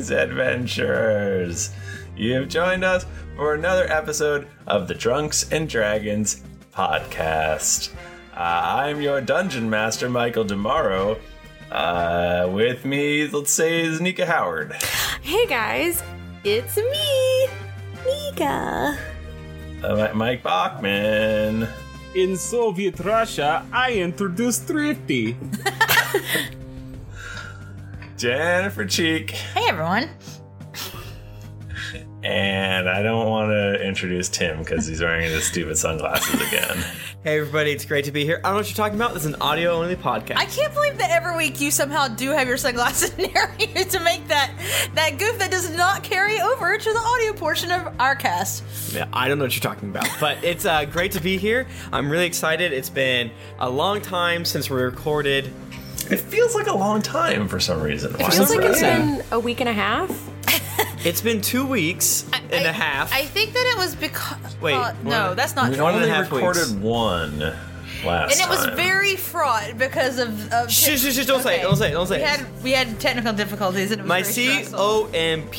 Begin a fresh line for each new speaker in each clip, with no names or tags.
Greetings, adventurers! You have joined us for another episode of the Drunks and Dragons podcast. I'm your dungeon master, Michael Demaro. With me, let's say, is Nika Howard.
Hey guys, it's me, Nika.
Mike Bachman.
In Soviet Russia, I introduced Thrifty.
Jennifer Cheek.
Hey everyone.
And I don't want to introduce Tim because he's wearing his stupid sunglasses again.
Hey everybody, it's great to be here. I don't know what you're talking about. This is an audio-only podcast.
I can't believe that every week you somehow do have your sunglasses near you to make that goof that does not carry over to the audio portion of our cast.
Yeah, I don't know what you're talking about, but it's great to be here. I'm really excited. It's been a long time since we recorded.
It feels like a long time for some reason.
It feels like it's been a week and a half.
It's been 2 weeks and a half.
I think that it was because...
Wait.
No, that's not true.
We only
1.5
recorded
weeks.
one last
And it was
time.
very fraught because of...
Shh, don't say it.
We had technical difficulties and it was
My
very stressful.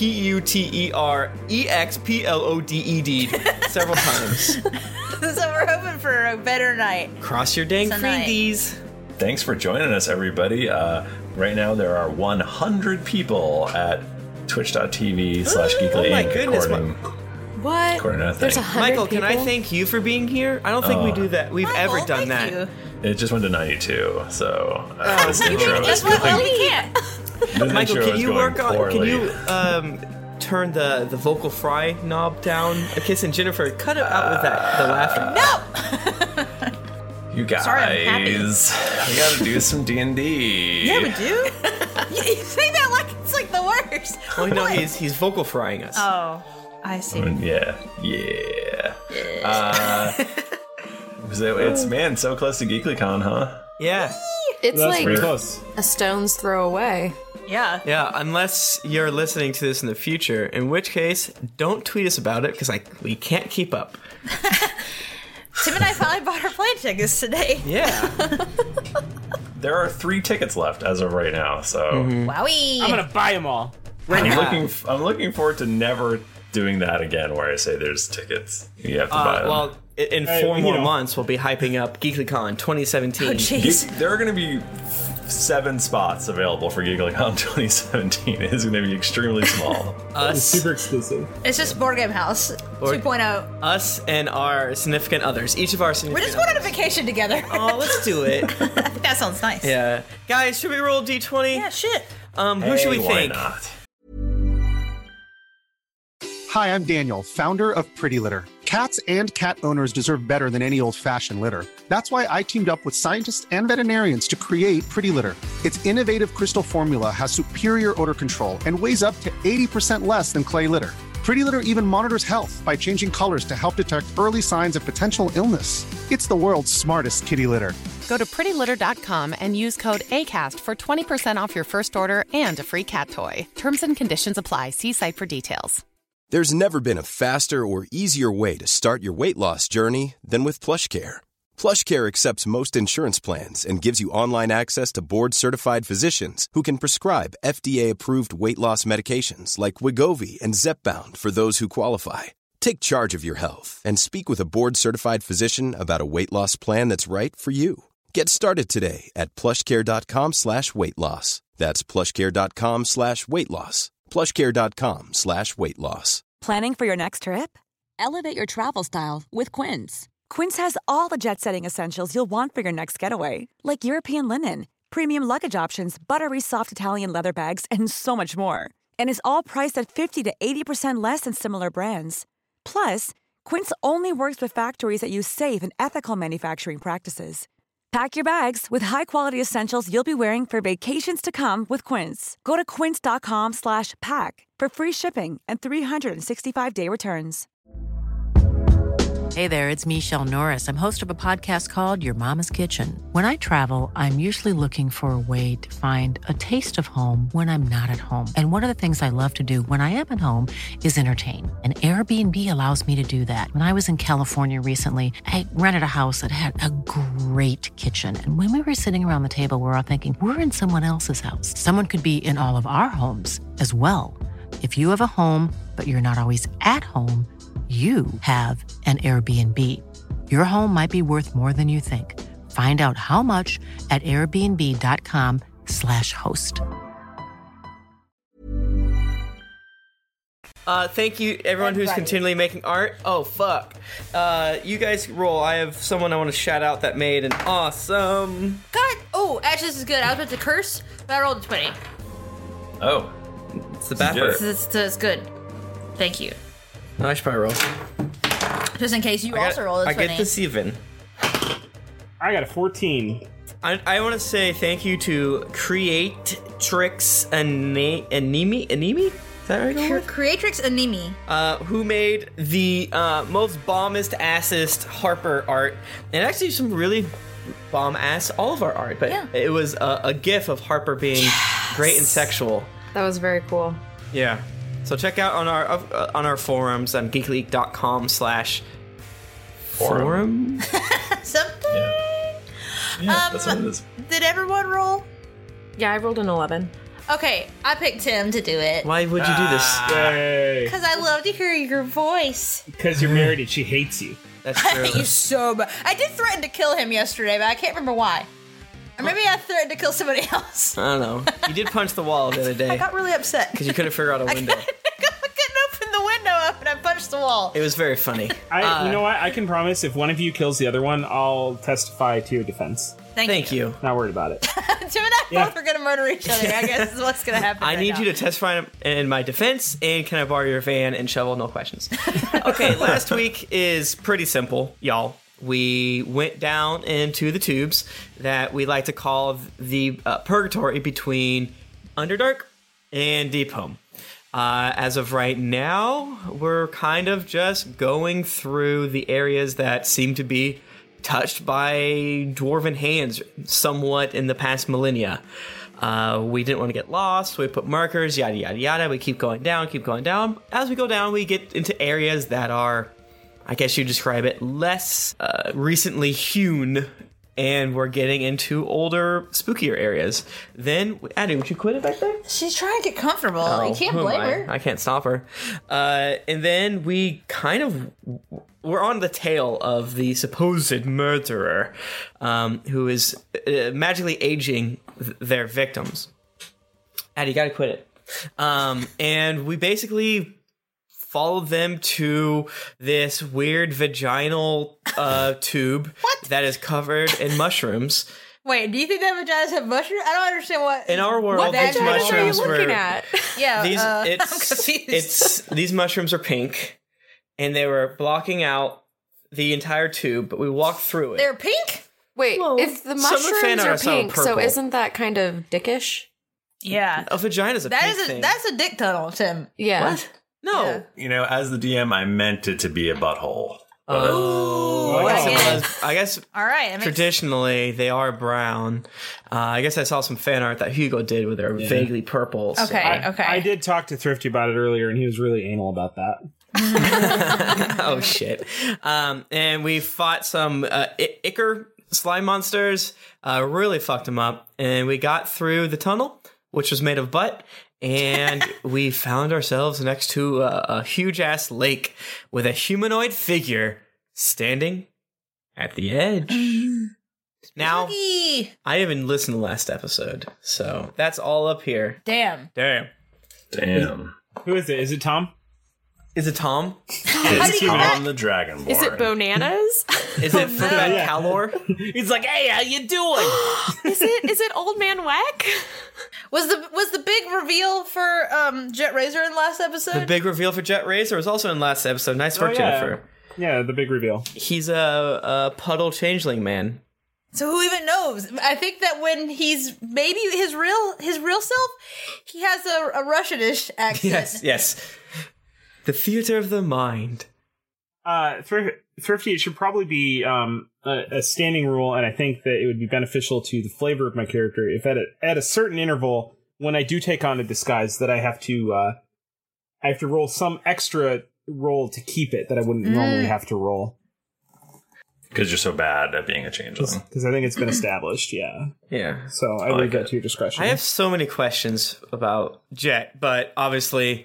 COMPUTEREXPLODED several times.
So we're hoping for a better night.
Cross your dang
Tonight.
fingies.
Thanks for joining us, everybody. Right now, there are 100 people at twitch.tv/geekly
Oh my
Inc.
goodness,
What?
According to that
There's
thing.
100
Michael,
people?
can I thank you for being here? I don't think we do that. We've ever
Michael,
done
thank
that.
you.
It just went to 92, so this
You
intro
mean,
is
that's why
going,
we can't.
this
Michael,
intro
can
is
you
going
work on?
poorly.
Can you turn the vocal fry knob down? Kiss and Jennifer, cut it out with that. The laughing.
No!
You guys,
Sorry, I'm happy.
we gotta do some D&D.
Yeah, we do. You say that like it's like the worst.
Well, no, he's vocal frying us.
Oh, I see.
Yeah. So it's, man, so close to GeeklyCon, huh?
Yeah,
It's
That's
like
pretty close.
a stone's throw away.
Yeah.
yeah. Unless you're listening to this in the future, in which case, don't tweet us about it because we can't keep up.
Tim and I finally bought our plane tickets today.
Yeah.
There are 3 tickets left as of right now, so
Wowie.
I'm gonna buy them all.
I'm looking forward to never doing that again where I say there's tickets. You have to buy them.
Well, in
Hey,
4
you
more
know.
months, we'll be hyping up GeeklyCon 2017.
Oh, jeez.
There are going to be 7 spots available for GeeklyCon 2017. It is going to be extremely small.
It's
Us,
super exclusive.
It's just Board Game House 2.0.
us, and our significant others. Each of our
We're
significant.
just going on a vacation together.
Oh, let's do it.
I think that sounds nice.
Yeah, guys, should we roll D20?
Yeah, shit.
Who should we
Hey, why
think?
not?
Hi, I'm Daniel, founder of Pretty Litter. Cats and cat owners deserve better than any old-fashioned litter. That's why I teamed up with scientists and veterinarians to create Pretty Litter. Its innovative crystal formula has superior odor control and weighs up to 80% less than clay litter. Pretty Litter even monitors health by changing colors to help detect early signs of potential illness. It's the world's smartest kitty litter.
Go to prettylitter.com and use code ACAST for 20% off your first order and a free cat toy. Terms and conditions apply. See site for details.
There's never been a faster or easier way to start your weight loss journey than with PlushCare. PlushCare accepts most insurance plans and gives you online access to board-certified physicians who can prescribe FDA-approved weight loss medications like Wegovy and Zepbound for those who qualify. Take charge of your health and speak with a board-certified physician about a weight loss plan that's right for you. Get started today at plushcare.com/weight loss. That's plushcare.com/weight loss. plushcare.com/weight loss.
Planning for your next trip? Elevate your travel style with Quince. Quince has all the jet-setting essentials you'll want for your next getaway, like European linen, premium luggage options, buttery soft Italian leather bags, and so much more. And is all priced at 50 to 80% less than similar brands. Plus, Quince only works with factories that use safe and ethical manufacturing practices. Pack your bags with high-quality essentials you'll be wearing for vacations to come with Quince. Go to quince.com/pack for free shipping and 365-day returns.
Hey there, it's Michelle Norris. I'm host of a podcast called Your Mama's Kitchen. When I travel, I'm usually looking for a way to find a taste of home when I'm not at home. And one of the things I love to do when I am at home is entertain. And Airbnb allows me to do that. When I was in California recently, I rented a house that had a great kitchen. And when we were sitting around the table, we're all thinking, we're in someone else's house. Someone could be in all of our homes as well. If you have a home, but you're not always at home, you have an Airbnb. Your home might be worth more than you think. Find out how much at airbnb.com/host.
Thank you, everyone who's continually making art. Oh, fuck. You guys roll. I have someone I want to shout out that made an awesome...
God! Oh, actually, this is good. I was about to curse, but I rolled a 20.
Oh.
It's the bathroom.
It's good. Thank you.
I should probably roll.
Just in case you also rolled a 20.
I get this even.
I got a 14.
I want to say thank you to Creatrix Anemi? Is that right?
Creatrix Anemi.
Who made the most bombest assest Harper art, and actually some really bomb ass all of our art, but it was a gif of Harper being great and sexual.
That was very cool.
Yeah. So check out on our forums on geekleak.com/forum.
Something.
Yeah, that's what it is.
Did everyone roll?
Yeah, I rolled an 11.
Okay, I picked Tim to do it.
Why would you do this?
Because I love to hear your voice.
Because you're married and she hates you.
That's
I
true.
hate you so much. I did threaten to kill him yesterday, but I can't remember why. Or maybe I threatened to kill somebody else.
I don't know. You did punch the wall the other day.
I got really upset.
Because you couldn't figure out a window.
I couldn't open the window up and I punched the wall.
It was very funny.
You know what? I can promise if one of you kills the other one, I'll testify to your defense.
Thank you.
Not worried about it.
Tim and I both are going to murder each other. I guess is what's going to happen.
I need you to testify in my defense, and can I borrow your van and shovel? No questions. Okay, last week is pretty simple, y'all. We went down into the tubes that we like to call the purgatory between Underdark and Deep Home. As of right now, we're kind of just going through the areas that seem to be touched by dwarven hands somewhat in the past millennia. We didn't want to get lost, so we put markers, yada, yada, yada. We keep going down, keep going down. As we go down, we get into areas that are, I guess you describe it, less recently hewn, and we're getting into older, spookier areas. Then, Addie, would you quit it back there?
She's trying to get comfortable. You can't blame her.
I can't stop her. And then we we're on the tail of the supposed murderer, who is magically aging their victims. Addie, you gotta quit it. And we basically followed them to this weird vaginal tube that is covered in mushrooms.
Wait, do you think that vaginas have mushrooms? I don't understand what.
In our world, these mushrooms were.
Yeah, I'm confused.
These mushrooms are pink, and they were blocking out the entire tube. But we walked through it.
They're pink?
Wait, if the mushrooms are pink, so
purple.
isn't that kind of dickish?
Yeah,
a vagina's a pink thing.
That's a dick tunnel, Tim.
Yeah.
What? No.
Yeah.
You know, as the DM, I meant it to be a butthole.
I guess
all right.
Traditionally, they are brown. I guess I saw some fan art that Hugo did where they're vaguely purple. So.
Okay.
I did talk to Thrifty about it earlier, and he was really anal about that.
Oh, shit. And we fought some Ichor slime monsters, really fucked them up, and we got through the tunnel, which was made of butt, and we found ourselves next to a huge-ass lake with a humanoid figure standing at the edge. Now, I haven't listened to the last episode, so that's all up here.
Damn.
Who is it? Is it Tom?
Is it Tom?
It's Tom the Dragonborn.
Is it Bananas?
Is it Footbat Calor?
He's like, hey, how you doing?
Is it Old Man Wack?
Was the big reveal for Jet Razor in the last episode?
The big reveal for Jet Razor was also in last episode. Nice work, Jennifer.
Yeah, the big reveal.
He's a puddle changeling man.
So who even knows? I think that when he's maybe his real self, he has a Russianish accent.
Yes. The theater of the mind.
Thrifty, it should probably be a standing rule, and I think that it would be beneficial to the flavor of my character if at a certain interval, when I do take on a disguise, that I have to roll some extra roll to keep it that I wouldn't normally have to roll.
Because you're so bad at being a changeling.
Because I think it's been established, yeah.
Yeah.
So I leave that to your discretion.
I have so many questions about Jet, but obviously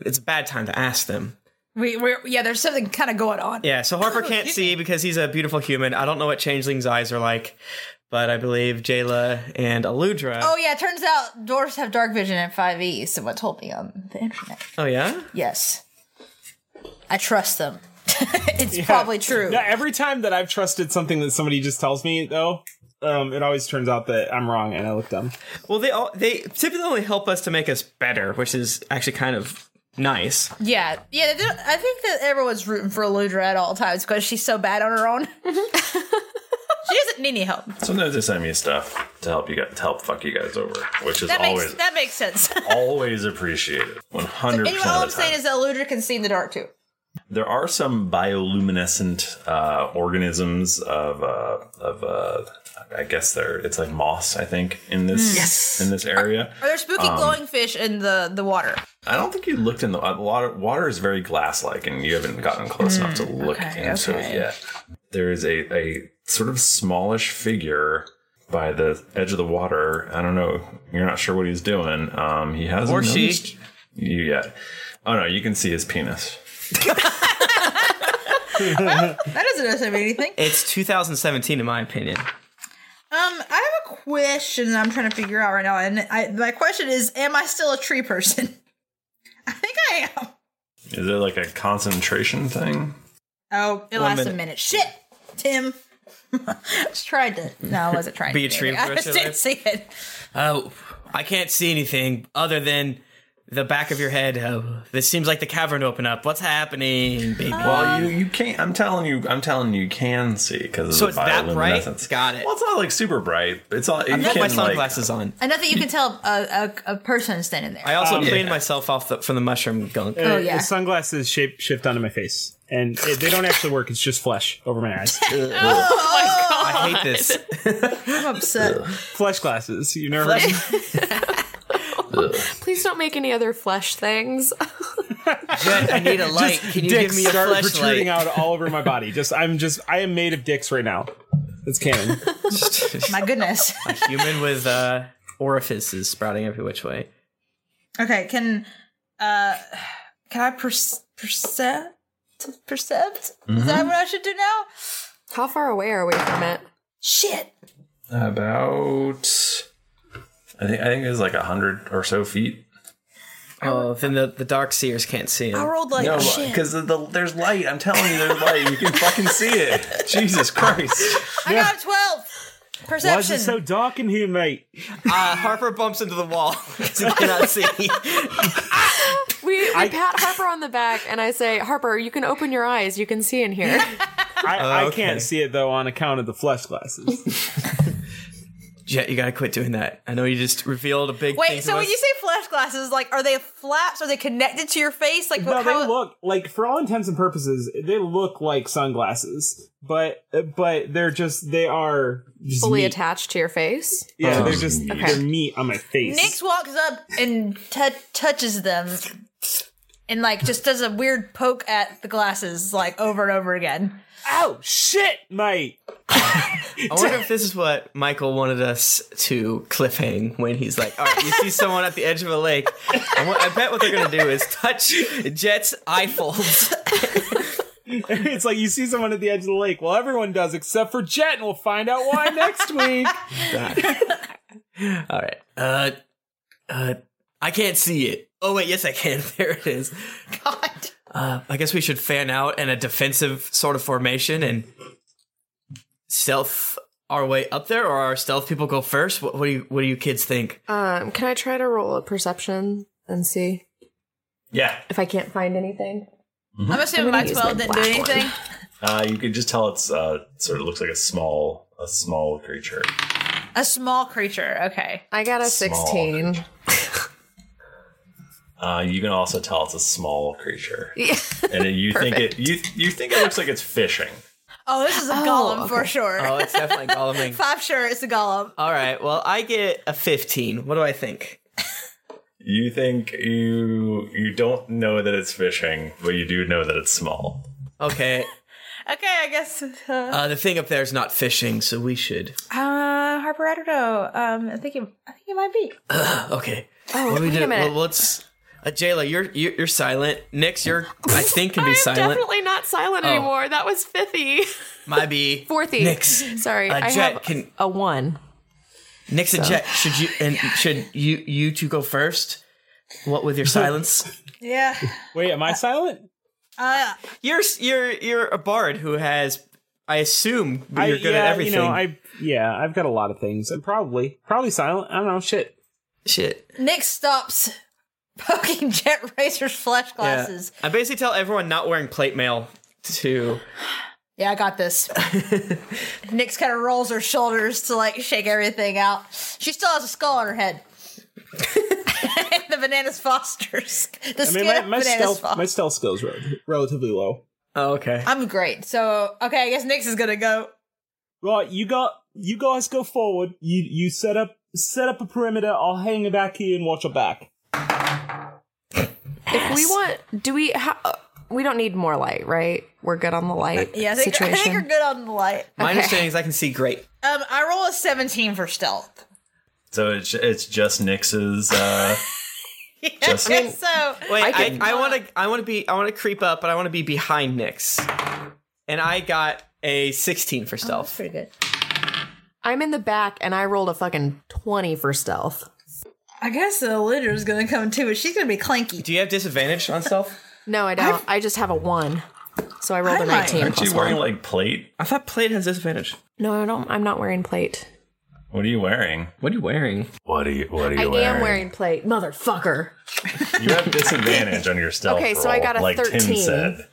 it's a bad time to ask them.
There's something kind of going on.
Yeah, so Harper can't see because he's a beautiful human. I don't know what Changeling's eyes are like, but I believe Jayla and Aludra.
Oh yeah, it turns out dwarves have dark vision in 5e, someone told me on the internet.
Oh yeah?
Yes. I trust them. It's probably true.
Yeah, every time that I've trusted something that somebody just tells me, though, it always turns out that I'm wrong and I look dumb.
Well, they typically only help us to make us better, which is actually kind of nice.
Yeah. I think that everyone's rooting for Aludra at all times because she's so bad on her own. She doesn't need any help.
Sometimes they send me stuff to help fuck you guys over, which is
that makes sense.
always appreciated. 100%.
Anyway, all I'm saying is that Aludra can see in the dark too.
There are some bioluminescent organisms of I guess it's like moss, I think, in this area.
Are there spooky glowing fish in the water?
I don't think you looked in the water. Water is very glass-like, and you haven't gotten close enough to look into it yet. There is a sort of smallish figure by the edge of the water. I don't know. You're not sure what he's doing. He hasn't noticed you yet. Oh no, you can see his penis.
Well, that doesn't say anything.
It's 2017, in my opinion.
I have a question I'm trying to figure out right now, and my question is: am I still a tree person? I think I am.
Is it like a concentration thing?
Oh, it lasts a minute. Shit, Tim. I was trying to. No, I wasn't trying to
be a tree person.
I just didn't see it.
Oh, I can't see anything other than the back of your head. Oh, this seems like the cavern opened up. What's happening, baby?
Well, you can't. I'm telling you, you can see because
so it's that bright. Got it.
Well, it's not like super bright. It's all.
I have my sunglasses on.
I know that you can tell a person standing there.
I also cleaned myself off from the mushroom gunk.
The sunglasses shift onto my face, and they don't actually work. It's just flesh over my eyes.
Oh my god!
I hate this.
I'm upset.
Flesh glasses. You never heard of them?
Please don't make any other flesh things.
Jen, I need a light. Can you give me a fleshlight?
Protruding out all over my body. I am made of dicks right now. That's canon.
My goodness.
A human with orifices sprouting every which way.
Okay, can I percept? Mm-hmm. Is that what I should do now?
How far away are we from it?
Shit.
About. I think it's like 100 or so feet.
Oh, then the dark seers can't see him.
I rolled like shit.
Because there's light. I'm telling you, there's light. You can fucking see it. Jesus Christ.
I got 12. Perception.
Why is it so dark in here, mate?
Harper bumps into the wall because he cannot see.
We pat Harper on the back, and I say, Harper, you can open your eyes. You can see in here.
I can't see it, though, on account of the flesh glasses.
Jet, you gotta quit doing that. I know you just revealed a big thing.
Wait, so when you say flesh glasses, like, are they flaps? Are they connected to your face? Like,
no, they look like, for all intents and purposes, they look like sunglasses, but they are just
fully
meat.
Attached to your face.
Yeah, they're meat on my face.
Nix walks up and touches them, and like just does a weird poke at the glasses, like over and over again.
Oh shit, mate!
I wonder if this is what Michael wanted us to cliffhang when he's like, all right, you see someone at the edge of a lake. I bet what they're going to do is touch Jet's eye folds.
It's like you see someone at the edge of the lake. Well, everyone does except for Jet, and we'll find out why next week.
All right. I can't see it. Oh, wait, yes, I can. There it is.
God.
I guess we should fan out in a defensive sort of formation and stealth our way up there, or our stealth people go first? What do you kids think?
Can I try to roll a perception and see?
Yeah.
If I can't find anything.
Mm-hmm. I'm assuming my 12 didn't do anything.
You could just tell it's sort of looks like a small creature.
A small creature. Okay.
I got a 16.
You can also tell it's a small creature. Yeah. And you think it looks like it's fishing.
Oh, this is a golem for sure.
Oh, it's definitely goleming.
5 sure, it's a golem.
All right. Well, I get a 15. What do I think?
You think you don't know that it's fishing, but you do know that it's small.
Okay.
Okay, I guess.
The thing up there is not fishing, so we should.
Harper, I don't know. I think it might be.
Okay.
Oh, wait a minute.
Well, Jayla, you're silent. Nix, I think can be silent.
I'm definitely not silent anymore. That was fifty.
Might be
Fourthy.
Nix.
Sorry, I
Jet
have a 1.
Nix and Jet, should you two go first? What with your silence?
Yeah.
Wait, am I silent?
You're a bard who has, I assume, you're good at everything.
I've got a lot of things. I'm probably silent. I don't know. Shit.
Nick stops poking Jet Racer's flesh glasses.
Yeah. I basically tell everyone not wearing plate mail to.
Yeah, I got this. Nyx kind of rolls her shoulders to like shake everything out. She still has a skull on her head. The Bananas Fosters.
My stealth skills are relatively low.
Oh, okay.
I'm great. So, okay, I guess Nyx is gonna go.
Right, you guys go forward. You set up a perimeter. I'll hang back here and watch your back.
If we want, we don't need more light, right? We're good on the light.
Yeah, I think you're good on the light.
My understanding is I can see great.
I roll a 17 for stealth.
So it's just Nyx's.
So
wait, I want to creep up, but I want to be behind Nyx, and I got a 16 for stealth.
That's pretty good.
I'm in the back, and I rolled a fucking 20 for stealth.
I guess the Linder's gonna come too, but she's gonna be clanky.
Do you have disadvantage on stealth?
No, I don't. I just have a 1. So I rolled a 19.
Aren't you wearing like plate?
I thought plate has disadvantage.
No, I don't. I'm not wearing plate.
What are you wearing?
What are you wearing?
What are you wearing?
I am wearing plate, motherfucker.
You have disadvantage on your stealth
Okay, so I got a
like
13.
Tim said.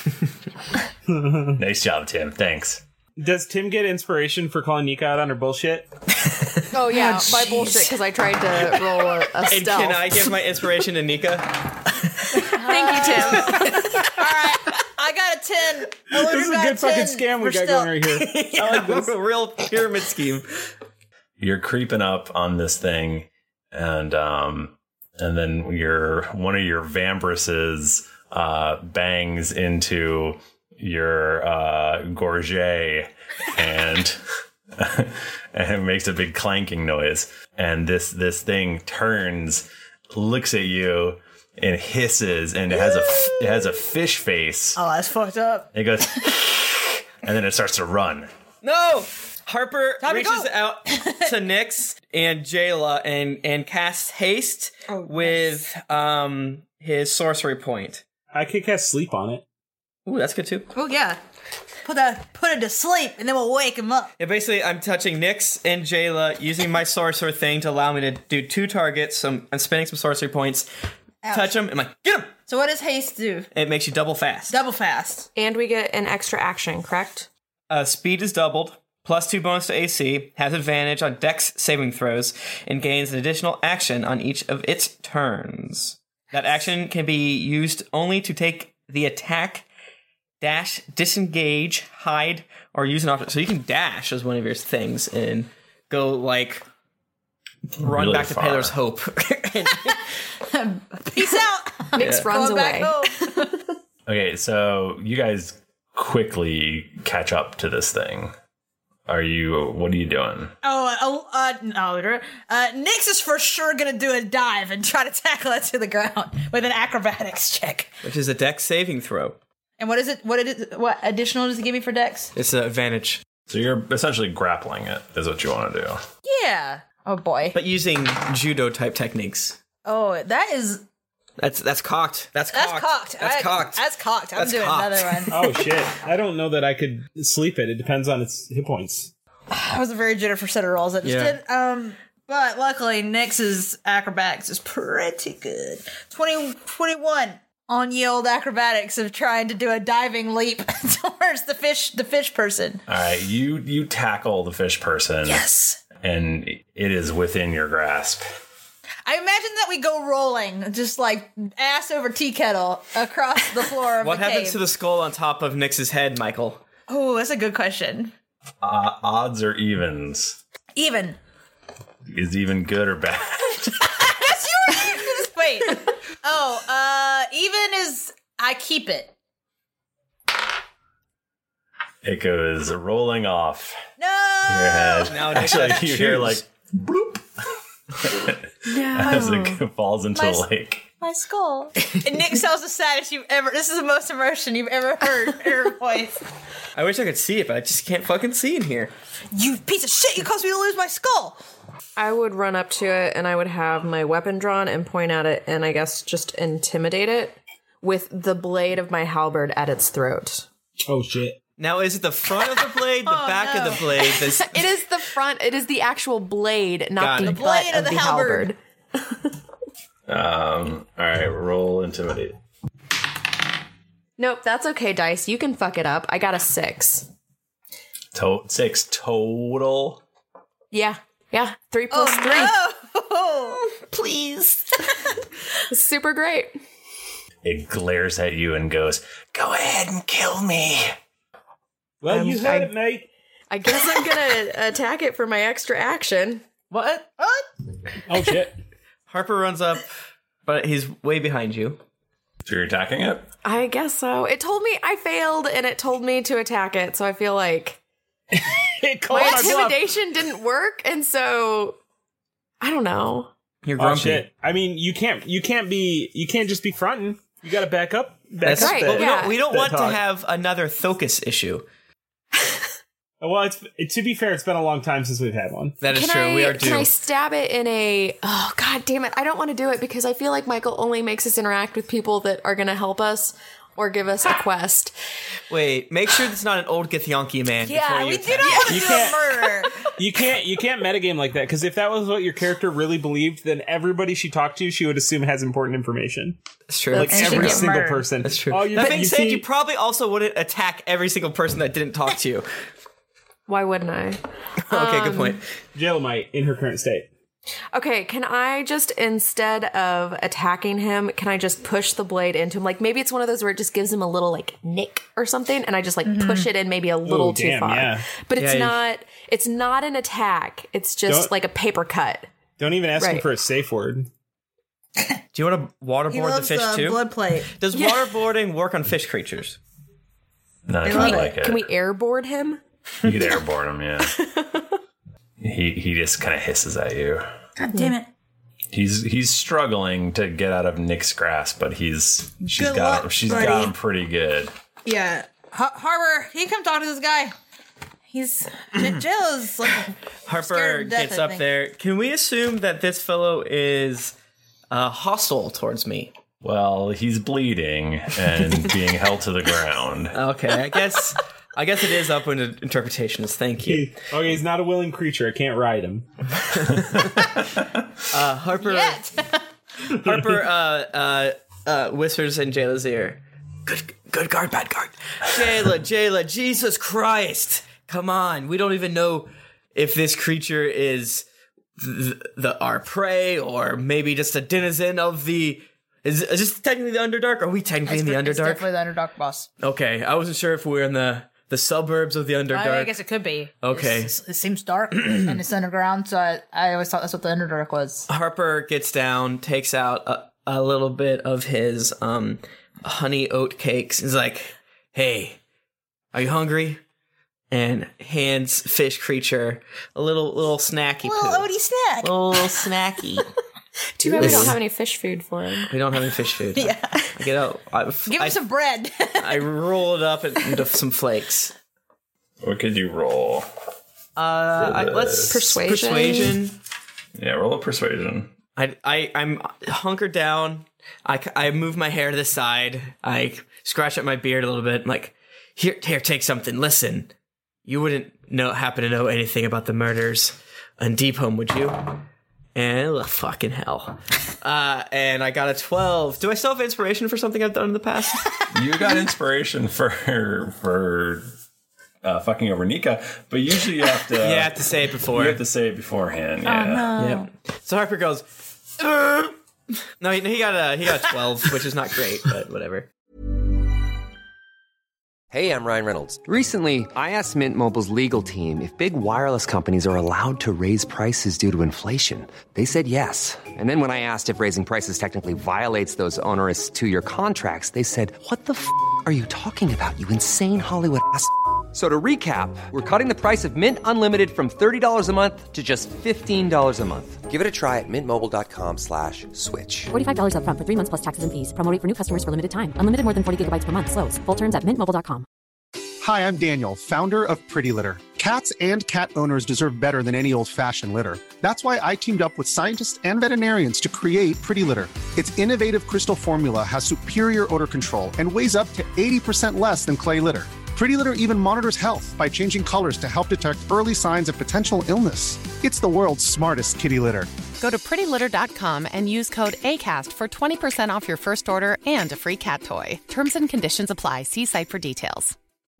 Nice job, Tim. Thanks.
Does Tim get inspiration for calling Nika out on her bullshit?
Oh yeah, by bullshit, because I tried to roll a stealth.
And can I give my inspiration to Nika?
Thank you, Tim.
All right, I got a 10.
This is a good fucking scam we got going right here. I like this.
A real pyramid scheme.
You're creeping up on this thing, and then one of your Vambrises bangs into your Gorget, and it makes a big clanking noise. And this thing turns, looks at you, and hisses, and it has a fish face.
Oh, that's fucked up.
It goes, and then it starts to run.
No. Harper reaches out to Nyx and Jayla and casts haste with his sorcery point.
I could cast sleep on it.
Ooh, that's good too.
Oh yeah, put it to sleep and then we'll wake him up.
Yeah, basically, I'm touching Nyx and Jayla using my sorcerer thing to allow me to do 2 targets. So I'm spending some sorcery points.
Ouch.
Touch them. I'm like, get him.
So what does haste do?
It makes you double fast.
Double fast,
and we get an extra action, correct?
Speed is doubled. +2 bonus to AC, has advantage on Dex saving throws, and gains an additional action on each of its turns. That action can be used only to take the attack, dash, disengage, hide, or use an option. So you can dash as one of your things and go like run
really
back
far.
to Paler's Hope.
Peace out.
Nyx runs away.
Okay, so you guys quickly catch up to this thing. What are you doing?
No. Nyx is for sure gonna do a dive and try to tackle it to the ground with an acrobatics check.
Which is a Dex saving throw.
And what is it? What additional does it give me for Dex?
It's an advantage.
So you're essentially grappling it, is what you want to do.
Yeah. Oh boy.
But using judo type techniques.
Oh, that is.
That's cocked. That's cocked.
That's cocked. I'm doing another one.
Oh shit! I don't know that I could sleep it. It depends on its hit points.
I was a very Jennifer set of rolls. I just did. But luckily, Nyx's acrobatics is pretty good. 21 on ye old acrobatics of trying to do a diving leap towards the fish person.
All right, you tackle the fish person.
Yes.
And it is within your grasp.
I imagine that we go rolling, just like ass over tea kettle across the floor of
What
the
happens
cave.
to the skull on top of Nyx's head, Michael?
Oh, that's a good question.
Odds or evens?
Even.
Is even good or bad?
That's yours. Wait. Even is I keep it.
It goes rolling off
No.
your head.
Now
Actually, you hear like bloop
No.
as it falls into the lake.
my skull. And Nick sounds the saddest you've ever. This is the most emotion you've ever heard in her voice.
I wish I could see it, but I just can't fucking see in here.
You piece of shit! You caused me to lose my skull.
I would run up to it and I would have my weapon drawn and point at it and I guess just intimidate it with the blade of my halberd at its throat.
Oh shit.
Now, is it the front of the blade, the back of the blade?
It is the front. It is the actual blade, not the
blade
butt of the halberd.
All right, roll intimidate.
Nope, that's okay, Dice. You can fuck it up. I got a 6.
6 total?
Yeah. 3 plus 3.
No! Please.
Super great.
It glares at you and goes, "Go ahead and kill me."
Well, you heard it, mate.
I guess I'm gonna attack it for my extra action.
What?
Oh, shit.
Harper runs up, but he's way behind you.
So you're attacking it?
I guess so. It told me I failed, and it told me to attack it, so I feel like my intimidation didn't work, and so I don't know.
You're grumpy.
Oh, shit. I mean, you can't just be fronting. You got to back up.
That's
right.
But we don't want to have another Thocus issue.
Well, to be fair, it's been a long time since we've had one.
That is true. We are due.
Can I stab it in a... Oh, God damn it. I don't want to do it because I feel like Michael only makes us interact with people that are going to help us or give us a quest.
Wait, make sure it's not an old Githyanki man.
Yeah, we do not want to do a murder.
You can't metagame like that, because if that was what your character really believed, then everybody she talked to, she would assume has important information.
That's true.
Like every single person.
That's true.
Oh,
that being said, you probably also wouldn't attack every single person that didn't talk to you.
Why wouldn't I?
Okay, good point.
Jailomite in her current state.
Okay, can I just, instead of attacking him, can I just push the blade into him? Like, maybe it's one of those where it just gives him a little, like, nick or something, and I just, like, push it in maybe a little too far.
Yeah.
But it's not an attack. It's just, like, a paper cut.
Don't even ask him for a safe word.
Do you want to waterboard the fish, too?
Blood plate.
Does waterboarding work on fish creatures?
Not if you like it.
Can we airboard him?
You could airborne him, yeah. He just kind of hisses at you.
God damn it.
He's struggling to get out of Nick's grasp, but she's got him pretty good.
Yeah. Harbor, he come talk to this guy. Jayla's like
Harper gets up there. Can we assume that this fellow is hostile towards me?
Well, he's bleeding and being held to the ground.
Okay, I guess it is up into interpretations. Thank you.
Okay, he's not a willing creature. I can't ride him.
Harper whispers in Jayla's ear. Good guard, bad guard. Jayla, Jesus Christ. Come on. We don't even know if this creature is our prey or maybe just a denizen of the... Is this technically the Underdark? Are we technically in the Underdark?
It's definitely the Underdark, boss.
Okay, I wasn't sure if we were in the suburbs of the Underdark.
I guess it could be.
Okay.
It seems dark and it's underground, so I always thought that's what the Underdark was.
Harper gets down, takes out a little bit of his honey oat cakes. He's like, "Hey, are you hungry?" And hands fish creature a little snacky
Little
poo.
oaty snack.
Little snacky.
Too bad we don't have any fish food for him.
We don't have any fish food.
Yeah.
I get out.
Give him some bread.
I roll it up into some flakes.
What could you roll?
Let's persuasion.
Yeah, roll a persuasion.
I'm hunkered down. I move my hair to the side. I scratch at my beard a little bit. I'm like, here, take something. Listen, you wouldn't happen to know anything about the murders on Deep Home, would you? And fucking hell. And I got a 12. Do I still have inspiration for something I've done in the past?
You got inspiration for fucking over Nika, but usually you have to...
You have to say it before.
You have to say it beforehand, yeah.
Oh, no.
Yep. So Harper goes... No, he got a 12, which is not great, but whatever.
Hey, I'm Ryan Reynolds. Recently, I asked Mint Mobile's legal team if big wireless companies are allowed to raise prices due to inflation. They said yes. And then when I asked if raising prices technically violates those onerous 2-year contracts, they said, "What the f*** are you talking about, you insane Hollywood ass f- So to recap, we're cutting the price of Mint Unlimited from $30 a month to just $15 a month. Give it a try at mintmobile.com/switch.
$45 up front for 3 months plus taxes and fees. Promo rate for new customers for limited time. Unlimited more than 40 gigabytes per month. Slows full terms at mintmobile.com.
Hi, I'm Daniel, founder of Pretty Litter. Cats and cat owners deserve better than any old-fashioned litter. That's why I teamed up with scientists and veterinarians to create Pretty Litter. Its innovative crystal formula has superior odor control and weighs up to 80% less than clay litter. Pretty Litter even monitors health by changing colors to help detect early signs of potential illness. It's the world's smartest kitty litter.
Go to prettylitter.com and use code ACAST for 20% off your first order and a free cat toy. Terms and conditions apply. See site for details.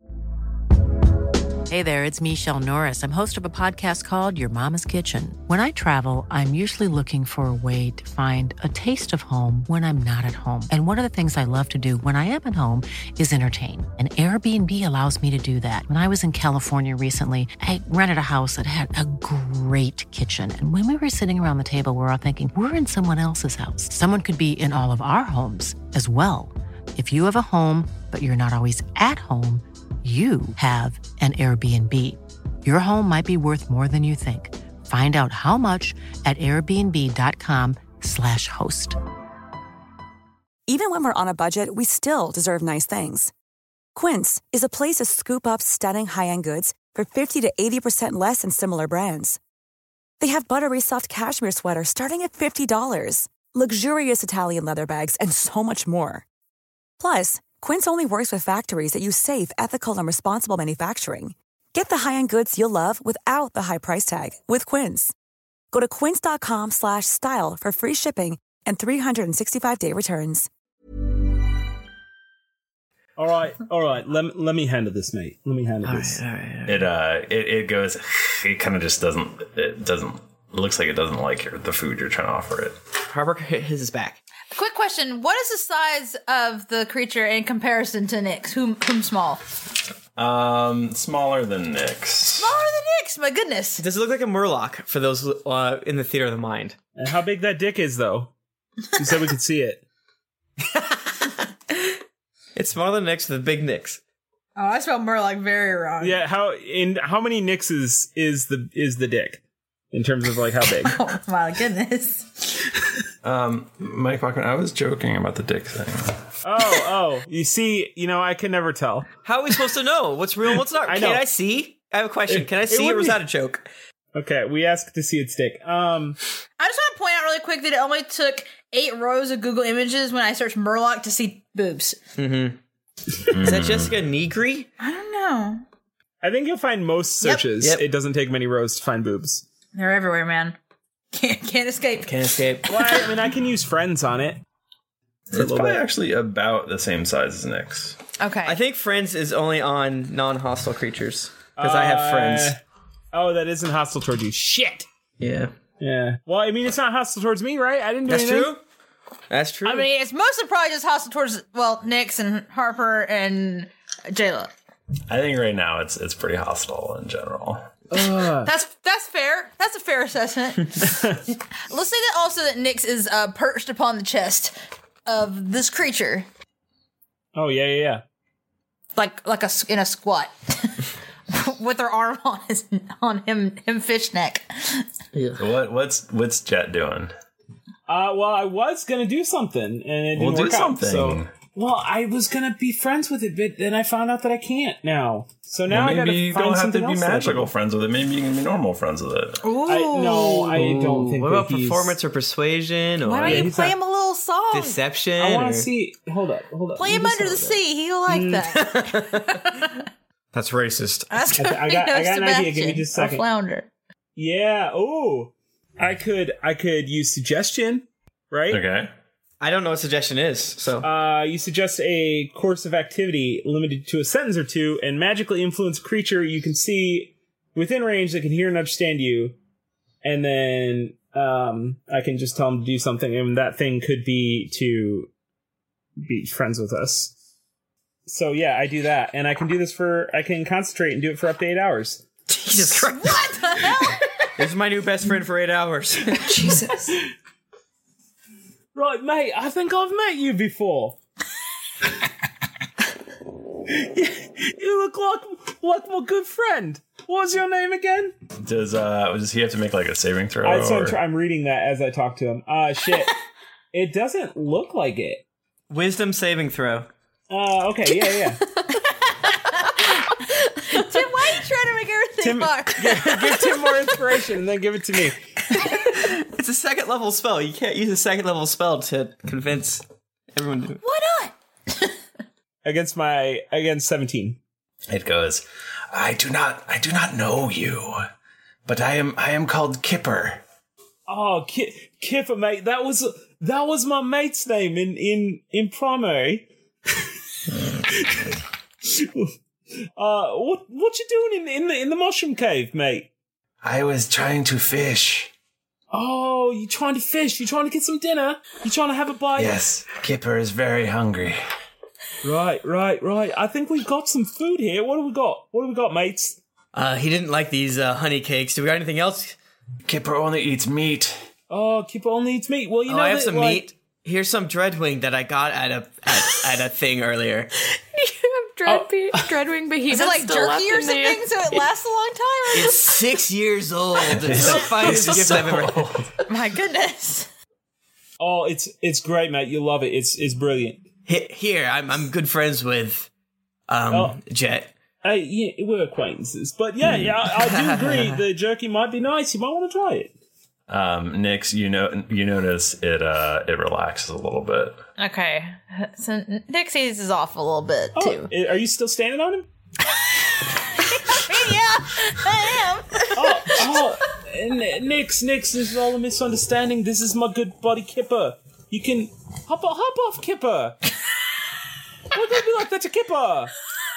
Hey there, it's Michelle Norris. I'm host of a podcast called Your Mama's Kitchen. When I travel, I'm usually looking for a way to find a taste of home when I'm not at home. And one of the things I love to do when I am at home is entertain. And Airbnb allows me to do that. When I was in California recently, I rented a house that had a great kitchen. And when we were sitting around the table, we were all thinking, we're in someone else's house. Someone could be in all of our homes as well. If you have a home, but you're not always at home, you have an Airbnb. Your home might be worth more than you think. Find out how much at airbnb.com/host.
Even when we're on a budget, we still deserve nice things. Quince is a place to scoop up stunning high-end goods for 50 to 80% less than similar brands. They have buttery soft cashmere sweaters starting at $50, luxurious Italian leather bags, and so much more. Plus, Quince only works with factories that use safe, ethical, and responsible manufacturing. Get the high-end goods you'll love without the high price tag with Quince. Go to quince.com/style for free shipping and 365-day returns.
All right. Let me handle this, mate. Let me handle this.
All right.
It goes. It kind of just doesn't. It doesn't. Looks like it doesn't like the food you're trying to offer it.
Harper his is back.
Quick question: what is the size of the creature in comparison to Nyx? Whom small?
Smaller than Nyx.
Smaller than Nyx. My goodness.
Does it look like a Murloc for those in the theater of the mind?
And how big that dick is, though? You said we could see it.
It's smaller than Nyx with a big Nyx.
Oh, I spelled Murloc very wrong.
Yeah. How many Nyxes is the dick in terms of like how big?
Oh my goodness.
Mike Bachman, I was joking about the dick thing.
Oh, you see, I can never tell.
How are we supposed to know what's real and what's not? Can I see? I have a question. Can I see, or was that a joke?
Okay, we asked to see its dick.
I just want to point out really quick that it only took 8 rows of Google Images when I searched Murloc to see boobs.
Mm-hmm. Is that Jessica Negri?
I don't know.
I think you'll find most searches.
Yep.
It doesn't take many rows to find boobs.
They're everywhere, man. Can't escape.
Can't escape.
Well, I mean, I can use Friends on it.
It's probably actually about the same size as Nyx.
Okay.
I think Friends is only on non-hostile creatures because I have friends.
Oh, that isn't hostile towards you. Shit.
Yeah.
Well, I mean, it's not hostile towards me, right? I didn't do anything.
True. That's true.
I mean, it's mostly probably just hostile towards Nyx and Harper and Jayla.
I think right now it's pretty hostile in general.
That's fair. That's a fair assessment. Let's say that also that Nyx is perched upon the chest of this creature,
Oh yeah.
like in a squat, with her arm on him fish neck.
So what's Jet doing?
Well, I was gonna do something, and it didn't
We'll do
work out.
something.
So, well, I was gonna be friends with it, but then I found out that I can't now. So now
Well, maybe
I gotta
you
find
don't have to
something
be
else that I
magical
can-
friends with it. Maybe you can be normal friends with it.
Ooh.
I don't think.
What
that
about
he's-
performance or persuasion or
Why don't you
he's
play
not-
him a little song?
deception?
I want
or-
to see. Hold up.
Play him under the sea. He'll like that.
That's racist.
That's
I got an idea. Give me just a second.
A flounder.
Yeah. Oh, I could use suggestion, right?
Okay.
I don't know what suggestion is. So
You suggest a course of activity limited to a sentence or two, and magically influence a creature you can see within range that can hear and understand you, and then I can just tell them to do something, and that thing could be to be friends with us. So yeah, I do that, and I can do this I can concentrate and do it for up to 8 hours.
Jesus Christ.
What the hell?
This is my new best friend for 8 hours.
Jesus.
Right, mate, I think I've met you before. You look like like my good friend. What was your name again?
Does he have to make like a saving throw?
I'm reading that as I talk to him. Shit. It doesn't look like it.
Wisdom saving throw.
Okay, yeah.
Tim, why are you trying to make everything hard?
Give Tim more inspiration and then give it to me.
It's a second level spell. You can't use a second level spell to convince everyone to.
Why not?
Against 17.
It goes, I do not know you, but I am called Kipper.
Oh, Kipper, mate. That was my mate's name in primary. What you doing in the mushroom cave, mate?
I was trying to fish.
Oh, you trying to fish? You trying to get some dinner? You trying to have a bite?
Yes, Kipper is very hungry.
Right. I think we've got some food here. What do we got, mates?
He didn't like these honey cakes. Do we got anything else?
Kipper only eats meat.
Oh, Kipper only eats meat. Well, you know,
I have some meat. Here's some Dreadwing that I got at a thing earlier.
Dreadwing behemoth.
Is it like jerky or something so it lasts a long time?
It's 6 years old. It's the finest gift I've ever had.
My goodness.
Oh, it's great, mate. You'll love it. It's brilliant.
Here, I'm good friends with Jet.
Hey, yeah, we're acquaintances, but yeah, I do agree. The jerky might be nice. You might want to try it.
Nix, you notice it relaxes a little bit.
Okay, so Nix eases off a little bit too.
Are you still standing on him?
Yeah, I am.
Nix, this is all a misunderstanding. This is my good buddy Kipper. You can hop off, Kipper. What would be like that to Kipper?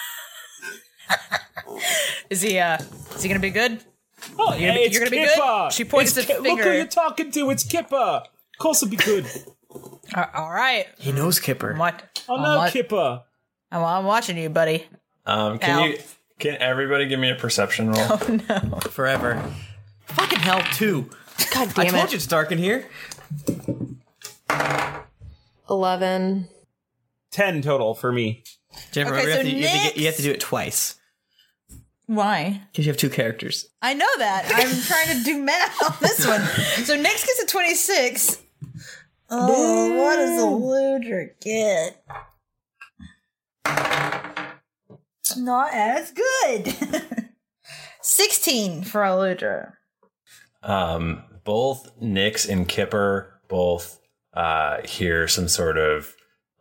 Is he gonna be good?
Oh,
you're gonna be good. She points the finger.
Look who you're talking to. It's Kipper. Of course, it'll be good.
All right.
He knows Kipper.
Kipper.
I'm watching you, buddy.
Can everybody give me a perception roll?
Oh no!
Forever. Fucking hell, 2.
God damn it!
I told you it's dark in here.
11.
10 total for me.
Jennifer,
Okay,
you have to do it twice.
Why?
Because you have 2 characters.
I know that. I'm trying to do math on this one. So Nix gets a 26. Oh, what does Eludra get? Not as good. 16 for Eludra.
Both Nix and Kipper both hear some sort of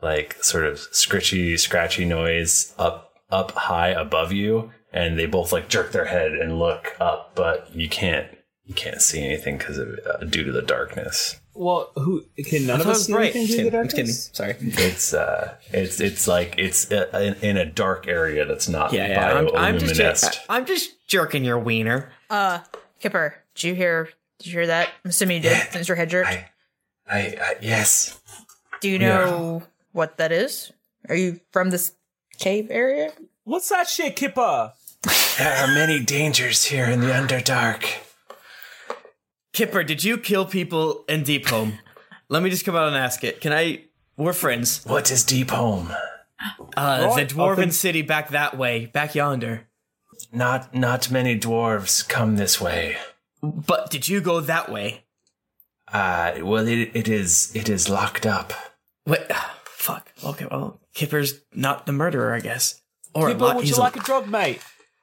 scratchy noise up high above you, and they both like jerk their head and look up, but you can't see anything because of due to the darkness.
Well, who can none of us see anything due to the darkness?
I'm kidding. Sorry.
It's in a dark area that's not
bioluminescent. I'm just jerking your wiener.
Kipper, did you hear that? I'm assuming you did, since your head jerked.
I yes.
Do you know what that is? Are you from this cave area?
What's that shit, Kipper?
There are many dangers here in the Underdark.
Kipper, did you kill people in Deep Home? Let me just come out and ask it. We're friends.
What is Deep Home?
The dwarven city back that way, back yonder.
Not many dwarves come this way.
But did you go that way?
Well, it is locked up.
Wait, fuck. Okay, well, Kipper's not the murderer, I guess. Or
Kipper, would you like a drug, mate?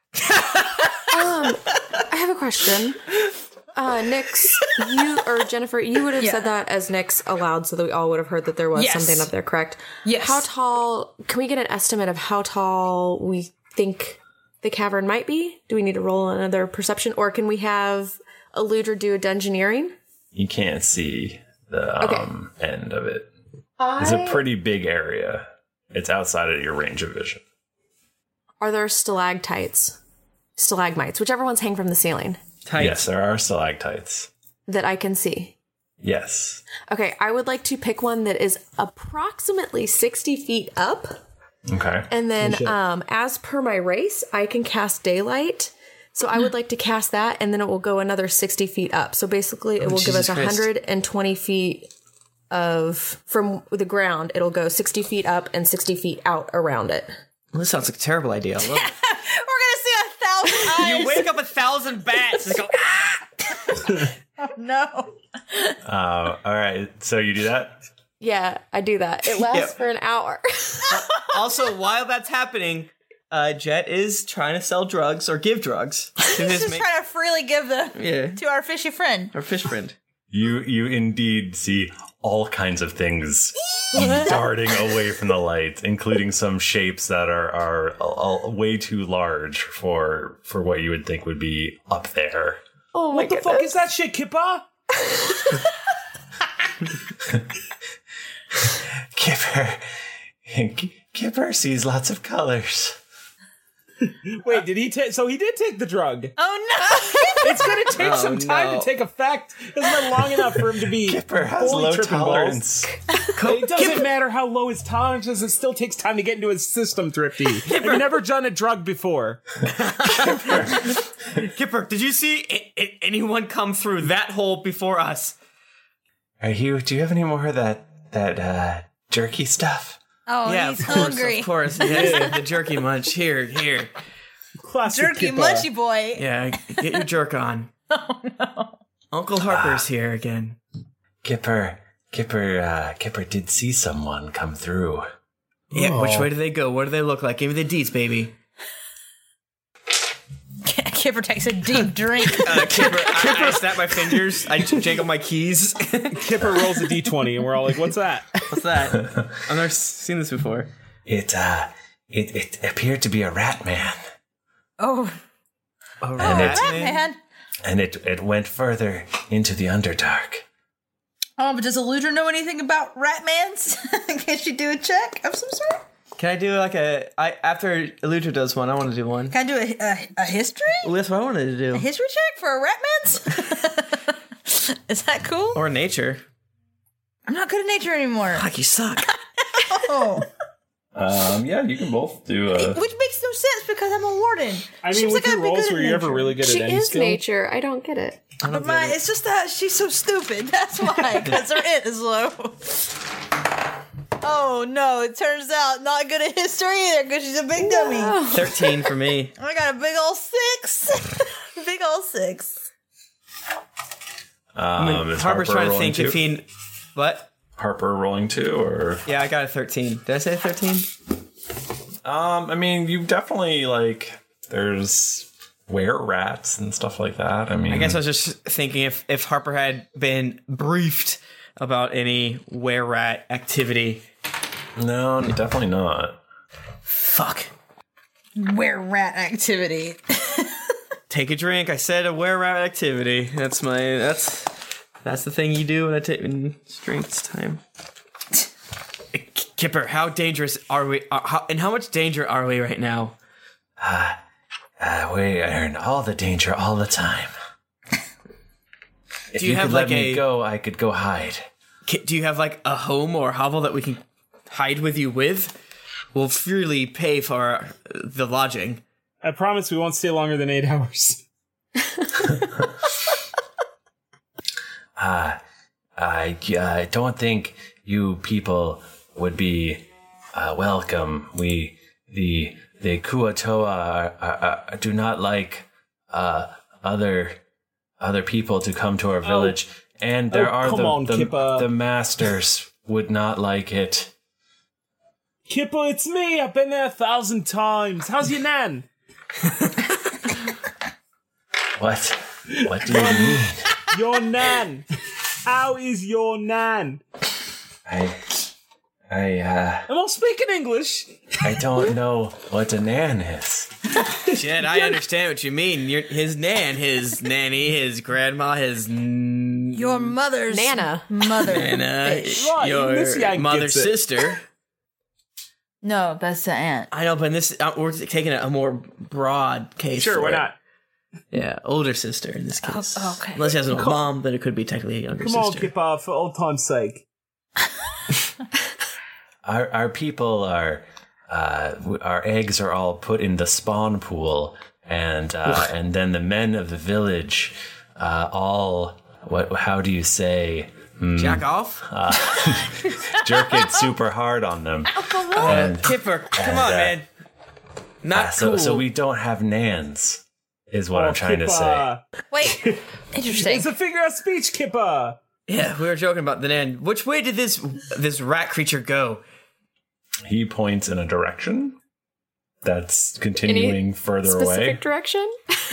I have a question. Nix, you or Jennifer, you would have said that as Nix aloud so that we all would have heard that there was something up there, correct?
Yes.
How tall, can we get an estimate of how tall we think the cavern might be? Do we need to roll another perception? Or can we have Eludra do a dungeoneering?
You can't see the end of it. It's a pretty big area. It's outside of your range of vision.
Are there stalagmites, whichever ones hang from the ceiling?
Yes, there are stalactites.
That I can see?
Yes.
Okay, I would like to pick one that is approximately 60 feet up.
Okay.
And then, as per my race, I can cast daylight. So I would like to cast that, and then it will go another 60 feet up. So basically, it will give us 120 feet from the ground. It'll go 60 feet up and 60 feet out around it.
Well, this sounds like a terrible idea. I love it.
We're gonna see eyes.
You wake up 1,000 bats and go,
Oh, no.
All right, so you do that?
Yeah, I do that. It lasts for an hour.
Also, while that's happening, Jet is trying to sell drugs or give drugs to
He's
his
just trying to freely give them to our fishy friend.
our fish friend.
You indeed see all kinds of things darting away from the light, including some shapes that are way too large for what you would think would be up there.
Oh my
What the fuck is that shit, Kipper?
Kipper sees lots of colors.
Wait, did he take? So he did take the drug.
Oh no!
It's gonna take some time to take effect. It's been long enough for him to be.
Kipper has
fully
low
tripping
tolerance.
It doesn't matter how low his tolerance is. It still takes time to get into his system, Thrifty. Have you never done a drug before?
Kipper, did you see anyone come through that hole before us?
Do you have any more of that jerky stuff?
Oh,
yeah,
he's
of course,
hungry.
Of course, yes, the jerky munch. Here.
Classic
Jerky
Kipper.
munchy boy.
Yeah, get your jerk on.
Oh no!
Uncle Harper's here again.
Kipper did see someone come through.
Yeah, which way do they go? What do they look like? Give me the deets, baby.
Kipper takes a deep drink.
Kipper, I snap my fingers. I jiggle my keys.
Kipper rolls a d20, and we're all like, "What's that?
What's that? I've never seen this before."
It appeared to be a rat man.
Oh,
A
rat man.
And it went further into the Underdark.
Oh, but does Eludra know anything about Ratmans? Can she do a check of some sort?
Can I do like after Eludra does one, I want to do one.
Can I do a history?
Well, that's what I wanted to do.
A history check for a Ratmans? Is that cool?
Or nature.
I'm not good at nature anymore.
Fuck, you suck.
Oh.
Yeah, you can both do
Which makes no sense because I'm a warden.
I mean,
Seems
with
like
your
I'd be
rolls,
good
were
at
you ever
nature.
really good
She
at any
is
skill?
nature. I don't get it.
But it's just that she's so stupid. That's why, because her int is low. Oh no, it turns out not good at history either because she's a big dummy.
13 for me.
I got a big old 6. Big old 6.
Is
Harper's trying to
rolling
think if
too?
he... What?
Harper rolling 2, or
Yeah, I got a 13. Did I say 13?
I mean, you definitely there's were-rats and stuff like that. I mean,
I guess I was just thinking if Harper had been briefed about any were-rat activity.
No, definitely not.
Fuck.
Where rat activity.
Take a drink. I said a were-rat activity. That's the thing you do when I take drinks time. Kipper, how dangerous are we? In how much danger are we right now?
We are in all the danger all the time. If
Do you
you
have
could
like
let me go, I could go hide.
Do you have like a home or a hovel that we can hide with you with? We'll freely pay for the lodging.
I promise we won't stay longer than 8 hours.
I don't think you people would be welcome. The Kuatoa do not like other people to come to our village, and there are the masters would not like it.
Kipper, it's me. I've been there 1,000 times. How's your nan?
What do you mean?
Your nan. How is your nan?
Am I speaking
English?
I don't know what a nan is.
Jed, I understand what you mean. His nan, his nanny, his grandma, his...
Your mother's...
Nana.
Mother.
Nana,
Right, this guy
your mother's
gets it.
sister.
No, that's the aunt.
I know, but in this, we're taking a more broad case.
Sure,
for
why
it.
not?
Yeah, older sister in this case.
Oh, okay.
Unless she has a mom, then it could be technically a younger
Come on,
sister.
Kipper, for old time's sake.
Our people are our eggs are all put in the spawn pool, and then the men of the village how do you say?
Jack off?
Jerk it super hard on them.
Kipper, come on, man. Not cool.
So we don't have nans. is what I'm trying to say.
Wait, interesting.
It's a figure of speech, Kippa.
Yeah, we were joking about the end. Which way did this rat creature go?
He points in a direction that's continuing further
specific
away.
Direction?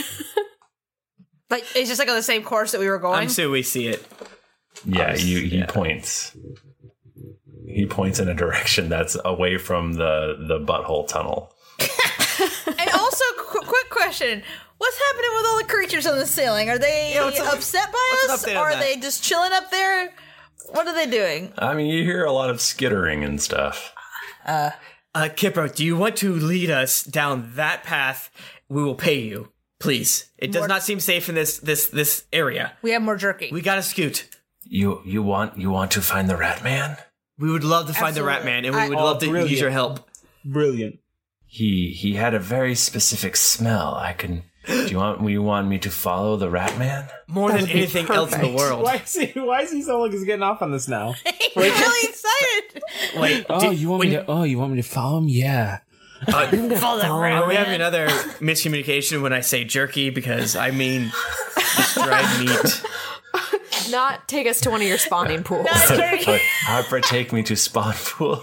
Like it's just like on the same course that we were going.
I'm sure we see it.
Yeah, he points. He points in a direction that's away from the butthole tunnel.
And also, quick question. What's happening with all the creatures on the ceiling? Are they upset by us? Or are they just chilling up there? What are they doing?
I mean, you hear a lot of skittering and stuff.
Kipper, do you want to lead us down that path? We will pay you, please. It does not seem safe in this area.
We have more jerky.
We gotta scoot.
You want to find the Rat Man?
We would love to find the Rat Man, and we would love to use your help.
Brilliant.
He had a very specific smell. Do you want me to follow the Rat Man?
More than anything else in the world.
Why is he so like he's getting off on this now?
We're really excited.
Wait,
you want me to follow him? Yeah.
Are we having another miscommunication when I say jerky? Because I mean dried meat.
Not take us to one of your spawning pools.
Harper, take me to spawn pool.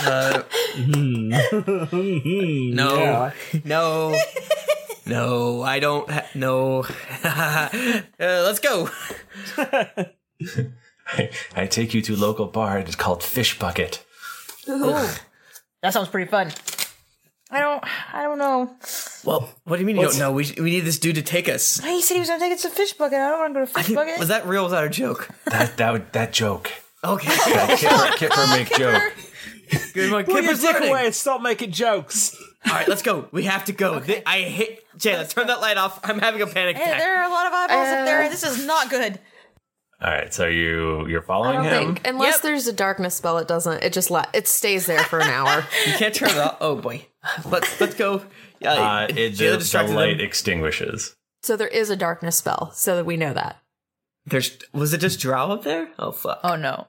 No, I don't. No. Let's go.
I take you to local bar. It's called Fish Bucket.
Ooh. That sounds pretty fun. I don't know.
Well, what do you mean you don't know? We need this dude to take us.
He said he was going to take us to Fish Bucket. I don't want to go to Fish Bucket.
Was that real or was that a joke?
That joke.
Okay.
Kipper make joke.
Good one.
Put your
Kipper's
dick
learning.
away and stop making jokes.
All right, let's go. We have to go. I hate Jayla. Turn that light off. I'm having a panic attack.
There are a lot of eyeballs up there. This is not good.
All right, so you're following him.
Unless there's a darkness spell, it doesn't. It just it stays there for an hour.
You can't turn it off. Oh boy. Let's go.
The light extinguishes.
So there is a darkness spell, so that we know that.
Was it just Drow up there? Oh fuck.
Oh no.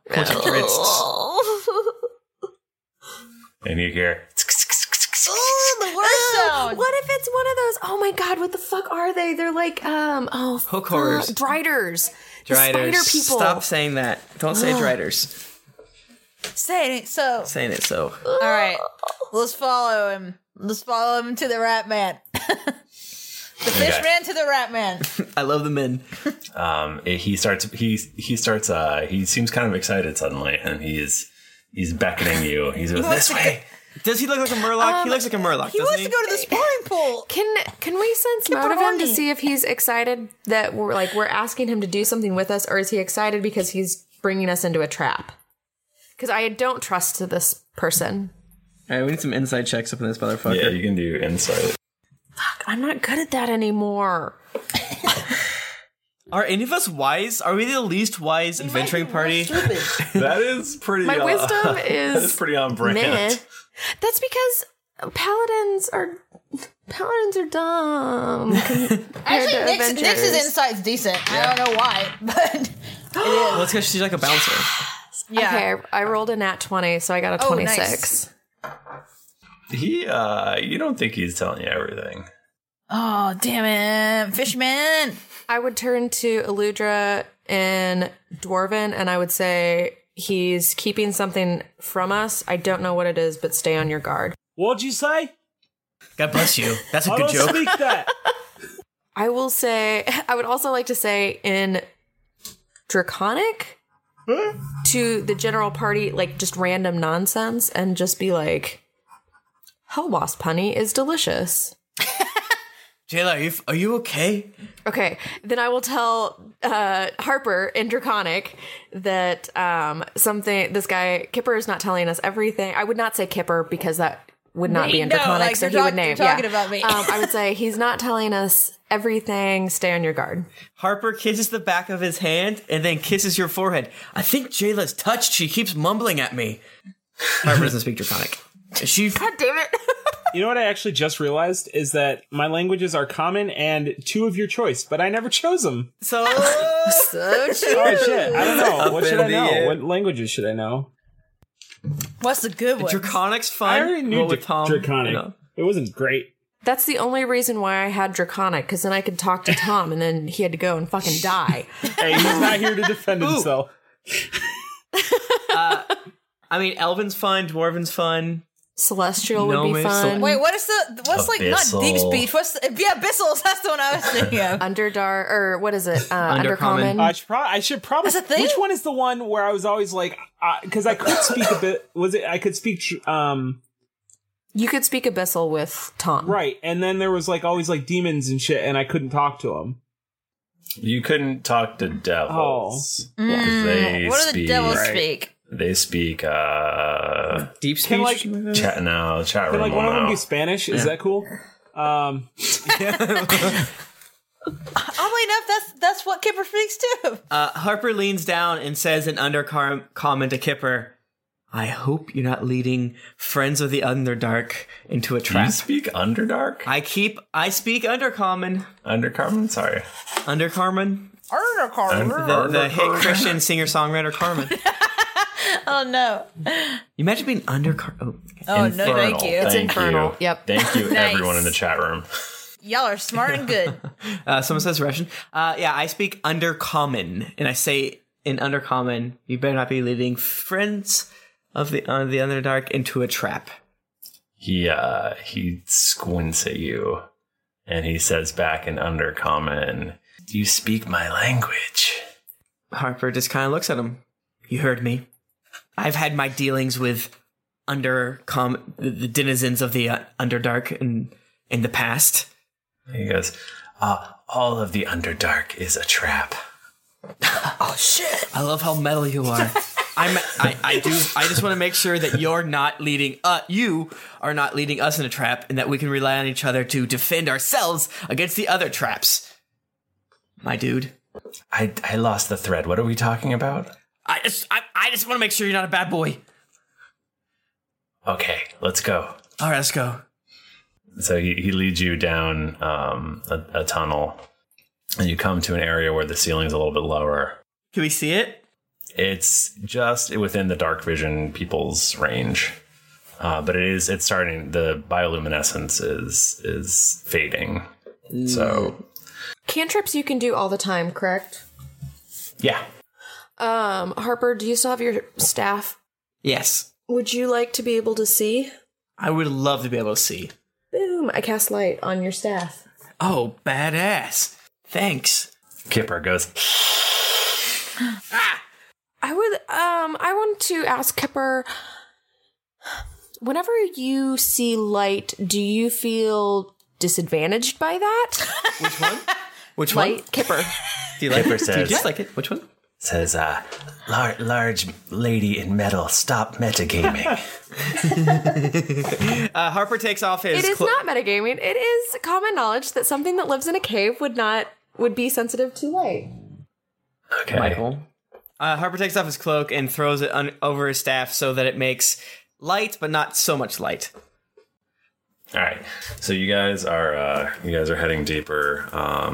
And you hear.
Oh, the worst sound.
What if it's one of those? Oh my god! What the fuck are they? They're like
hook horrors,
driders.
Driders.
The spider people.
Stop saying that. Don't say driders.
Saying it so.
Saying it so.
All right, let's follow him. Let's follow him to the Rat Man. The Fish Man to the Rat Man.
I love the men.
He seems kind of excited suddenly, and he's beckoning you. He's this way.
Does he look like a Murloc? He looks like a Murloc.
He wants to go to the spawning pool.
Can we sense motive him to see if he's excited that we're asking him to do something with us, or is he excited because he's bringing us into a trap? Because I don't trust this person.
All right, we need some inside checks up in this motherfucker.
Yeah, you can do insight.
Fuck, I'm not good at that anymore.
Are any of us wise? Are we the least wise adventuring party?
That is pretty.
My wisdom is
that is pretty on brand.
Meh. That's because paladins are dumb.
Actually, Nyx's insight's decent. Yeah. I don't know why, but it is.
Well, it's because she's like a bouncer.
Yeah.
Okay, I rolled a nat 20, so I got a 26.
Nice. You don't think he's telling you everything?
Oh, damn it, Fishman!
I would turn to Eludra in Dwarven, and I would say he's keeping something from us. I don't know what it is, but stay on your guard.
What'd you say?
God bless you. That's a
I
good
don't
joke.
Speak that.
I will say, I would also like to say in Draconic to the general party, like just random nonsense, and just be like, Hellwasp honey is delicious.
Jayla, are you okay?
Okay, then I will tell Harper in Draconic that this guy Kipper is not telling us everything. I would not say Kipper because that would not be in Draconic,
like
so he would name.
You're talking about me.
I would say he's not telling us everything. Stay on your guard.
Harper kisses the back of his hand and then kisses your forehead. I think Jayla's touched. She keeps mumbling at me. Harper doesn't speak Draconic.
God damn it.
You know what I actually just realized is that my languages are common and 2 of your choice, but I never chose them.
So
true.
Oh shit! I don't know. What should I know? What languages should I know?
What's the good one?
Draconic's fun.
I already knew
with Tom.
Draconic.
You know.
It wasn't great.
That's the only reason why I had Draconic, because then I could talk to Tom, and then he had to go and fucking die.
Hey, he's not here to defend himself.
I mean, Elven's fun, Dwarven's fun.
Celestial would be fun.
Wait, what's like not deep speech? Abyssal? That's the one I was thinking of.
Underdark, or what is it?
Undercommon.
I should probably.
That's a thing?
Which one is the one where I was always like, because I could speak a bit. Was it? I could speak.
You could speak Abyssal with Tom,
right? And then there was like always like demons and shit, and I couldn't talk to them.
You couldn't talk to devils.
What do the devils speak?
They speak
deep speech.
Can like
chat room.
Can like one of them be Spanish? Is that cool? Oddly
enough, that's what Kipper speaks too.
Harper leans down and says in Undercommon to Kipper, "I hope you're not leading friends of the Underdark into a trap."
You speak Underdark?
I speak Undercommon.
Undercommon? Sorry.
Undercommon?
Undercommon.
The hit Christian singer-songwriter Carmen.
Oh no.
You imagine being Undercommon.
Oh no, thank you.
It's infernal.
You.
Yep.
Thank you,
Nice.
everyone in the chat room.
Y'all are smart and good.
Someone says Russian. Yeah, I speak Undercommon, and I say in Undercommon, you better not be leading friends of the Underdark into a trap.
He squints at you, and he says back in Undercommon, "Do you speak my language?"
Harper just kind of looks at him. You heard me. I've had my dealings with the denizens of the Underdark in the past.
He goes, all of the Underdark is a trap.
Oh shit!
I love how metal you are. I just want to make sure that you are not leading us in a trap, and that we can rely on each other to defend ourselves against the other traps. My dude.
I lost the thread. What are we talking about?
I just want to make sure you're not a bad boy.
Okay, let's go.
All right, let's go.
So he leads you down a tunnel, and you come to an area where the ceiling's a little bit lower.
Can we see it?
It's just within the dark vision people's range, but it's starting. The bioluminescence is fading. So
cantrips you can do all the time, correct?
Yeah.
Harper, do you still have your staff?
Yes.
Would you like to be able to see?
I would love to be able to see.
Boom! I cast light on your staff.
Oh, badass! Thanks.
Kipper goes.
I want to ask Kipper, whenever you see light, do you feel disadvantaged by that?
Which one? Which
light?
one?
Kipper.
Do you like
Kipper
it?
says,
Do you dislike it? Which one?
Says, large lady in metal, stop metagaming.
Harper takes off his...
It is not metagaming. It is common knowledge that something that lives in a cave would be sensitive to light.
Okay.
Michael. Harper takes off his cloak and throws it over his staff so that it makes light, but not so much light.
All right. So you guys are heading deeper.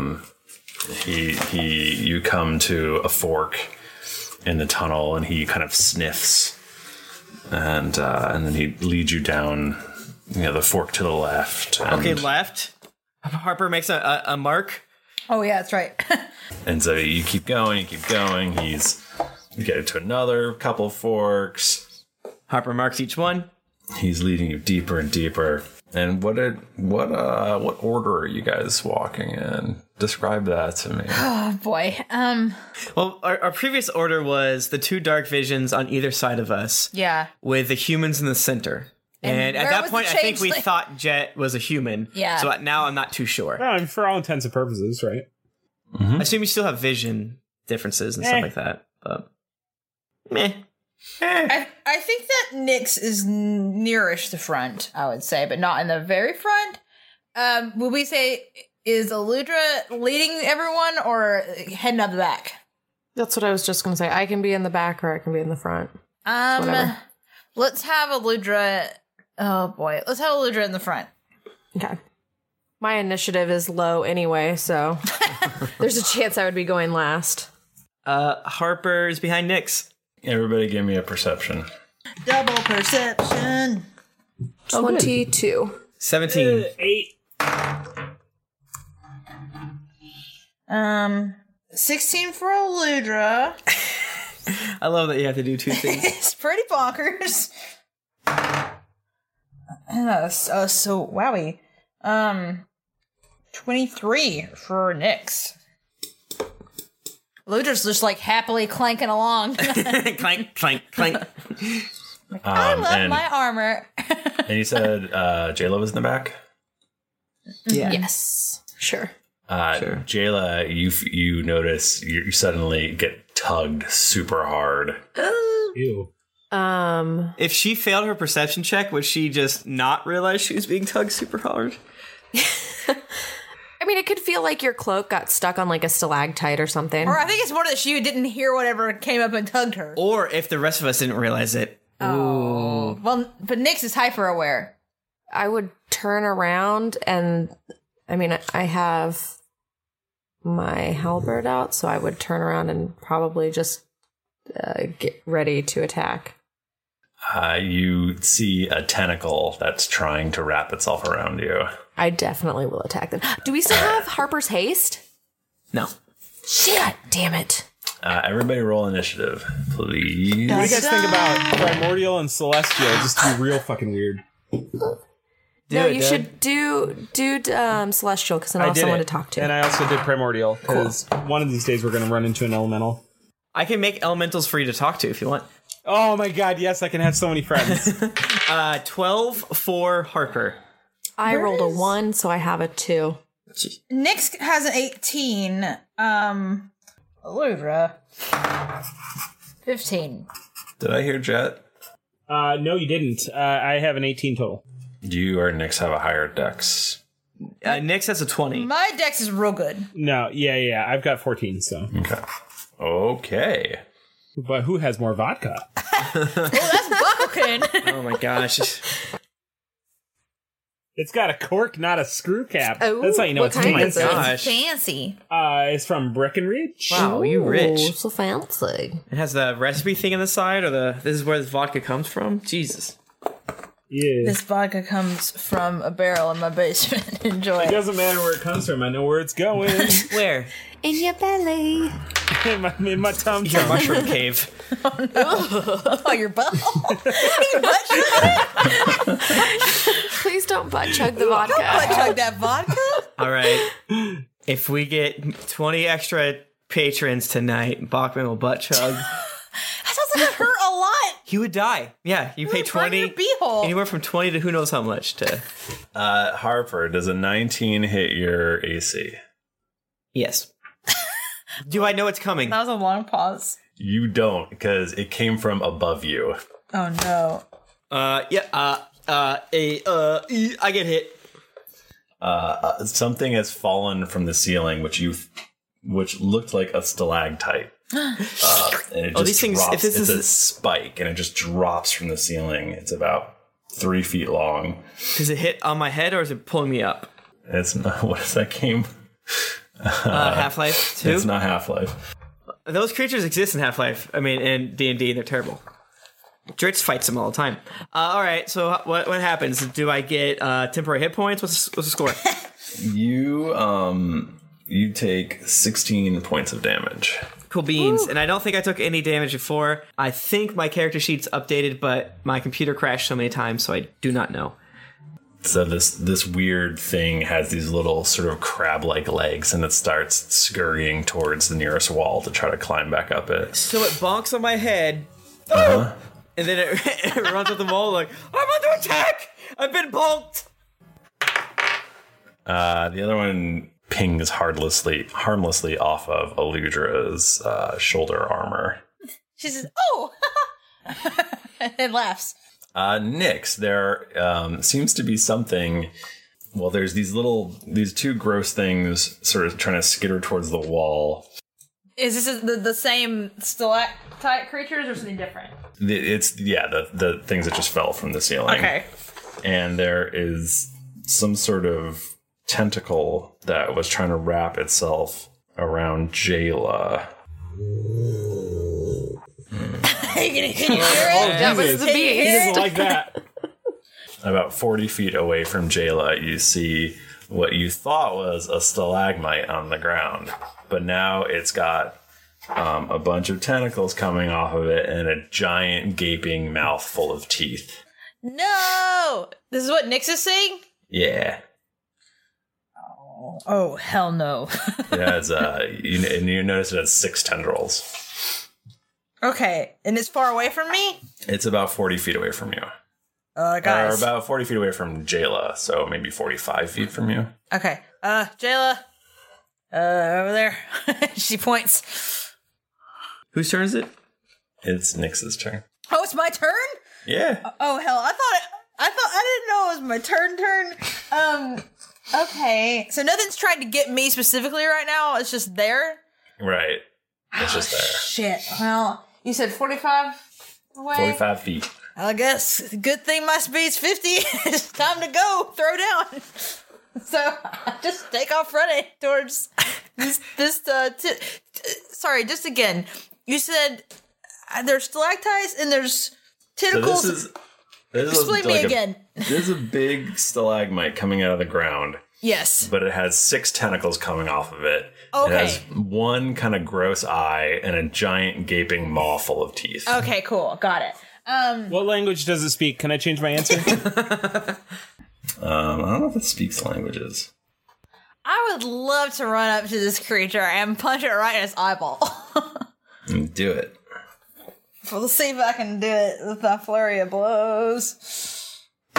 You come to a fork in the tunnel, and he kind of sniffs, and then he leads you down, the fork to the left.
Okay, left. Harper makes a mark.
Oh yeah, that's right.
And so you keep going. You get to another couple forks.
Harper marks each one. He's
leading you deeper and deeper. And what order are you guys walking in? Describe that to me.
Oh boy.
Well, our previous order was the two dark visions on either side of us.
Yeah.
With the humans in the center. And at that point, I think we thought Jet was a human.
Yeah.
So now I'm not too sure.
No, I mean, for all intents and purposes, right?
Mm-hmm. I assume you still have vision differences and stuff like that. But meh.
I think that Nyx is nearish the front, I would say, but not in the very front. Would we say, is Aludra leading everyone or heading up the back?
That's what I was just going to say. I can be in the back or I can be in the front.
Let's have Aludra. Oh boy, let's have Aludra in the front.
Okay. My initiative is low anyway, so there's a chance I would be going last.
Harper's behind Nyx.
Everybody give me a perception.
Double perception.
22.
17.
8.
16 for Eludra.
I love that you have to do two things.
It's pretty bonkers. So wowie. 23 for Nyx. Eludra's just like happily clanking along.
Clank, clank, clank.
I love my armor.
And you said Jayla was in the back?
Yeah.
Yes. Sure.
Sure. Jayla, you notice you suddenly get tugged super hard.
Ew.
If she failed her perception check, would she just not realize she was being tugged super hard?
I mean, it could feel like your cloak got stuck on like a stalactite or something.
Or I think it's more that she didn't hear whatever came up and tugged her.
Or if the rest of us didn't realize it.
Oh. Well, but Nyx is hyper aware.
I would turn around and, I mean, I have my halberd out, so I would turn around and probably just get ready to attack.
You see a tentacle that's trying to wrap itself around you.
I definitely will attack them. Do we still have Harper's Haste?
No.
Shit, damn it.
Everybody roll initiative, please.
What do you guys think about Primordial and Celestial? Just to be real fucking weird.
You should do Celestial, because then I'll have someone to talk to.
And I also did Primordial, because one of these days we're going to run into an elemental.
I can make elementals for you to talk to if you want.
Oh my god, yes, I can have so many friends.
12 for Harper.
I rolled a 1, so I have a 2.
Nyx has an 18. Eludra. 15.
Did I hear Jet?
No, you didn't. I have an 18 total.
You or Nyx have a higher dex.
Nyx has a 20.
My dex is real good.
No, yeah. I've got 14, so.
Okay.
But who has more vodka?
Oh, that's Bucklekin.
Oh my gosh.
It's got a cork, not a screw cap.
Oh,
that's how you know it's fancy.
It's fancy.
It's from Breckenridge.
Wow, you rich.
So fancy.
It has the recipe thing on the side, or this is where this vodka comes from? Jesus.
Yeah.
This vodka comes from a barrel in my basement. Enjoy.
It doesn't matter where it comes from. I know where it's going.
Where?
In your belly.
in my tum-tum.
Your mushroom cave.
Oh, no. Oh, your butt. Your butt.
Please don't butt chug the vodka.
Don't butt chug that vodka.
All right. If we get 20 extra patrons tonight, Bachman will butt chug.
That sounds like it hurt a lot.
He would die. Yeah, you pay 20. Anywhere from 20 to who knows how much to.
Harper, does a 19 hit your AC?
Yes. Do I know it's coming?
That was a long pause.
You don't, because it came from above you.
Oh no.
I get hit.
Something has fallen from the ceiling, which looked like a stalactite. And it just
these things.
drops.
If this
it's
is
a spike, and it just drops from the ceiling. It's about 3 feet long.
Does it hit on my head, or is it pulling me up?
It's not. What is that game?
Half-Life 2?
It's not Half-Life.
Those creatures exist in Half-Life. I mean, in D&D, they're terrible. Dritz fights them all the time. All right, so what happens? Do I get temporary hit points? What's the score?
You take 16 points of damage.
Cool beans. Woo. And I don't think I took any damage before. I think my character sheet's updated, but my computer crashed so many times, so I do not know.
So this weird thing has these little sort of crab-like legs, and it starts scurrying towards the nearest wall to try to climb back up it.
So it bonks on my head,
Uh-huh.
and then it runs up the wall like, I'm under attack! I've been bonked!
The other one pings harmlessly off of Eludra's shoulder armor.
She says, "Oh!" and laughs.
Nyx, there seems to be something. Well, there's these two gross things sort of trying to skitter towards the wall.
Is this the same stalactite creatures or something different?
It's the things that just fell from the ceiling.
Okay.
And there is some sort of tentacle that was trying to wrap itself around Jayla.
Can you hear it?
That was the beast.
Like that.
About 40 feet away from Jayla, you see what you thought was a stalagmite on the ground, but now it's got a bunch of tentacles coming off of it and a giant gaping mouth full of teeth.
No! This is what Nyx is saying?
Yeah.
Oh, hell no.
It has, you notice it has 6 tendrils.
Okay, and it's far away from me?
It's about 40 feet away from you.
Guys.
Or about 40 feet away from Jayla, so maybe 45 feet from you.
Okay, Jayla. Over there. She points.
Whose turn is it?
It's Nyx's turn.
Oh, it's my turn?
Yeah.
Oh, hell, I didn't know it was my turn. Okay. So nothing's trying to get me specifically right now. It's just there?
Right. It's just there.
Shit. Well, you said 45 away?
45 feet.
I guess the good thing my speed's 50. It's time to go. Throw down. So I just take off running towards this sorry, just again. You said there's stalactites and there's tentacles.
So this
Explain me again.
There's a big stalagmite coming out of the ground.
Yes.
But it has 6 tentacles coming off of it.
Okay.
It has one kind of gross eye and a giant gaping maw full of teeth.
Okay, cool. Got it.
What language does it speak? Can I change my answer?
I don't know if it speaks languages.
I would love to run up to this creature and punch it right in its eyeball.
Do it.
We'll see if I can do it with my flurry of blows.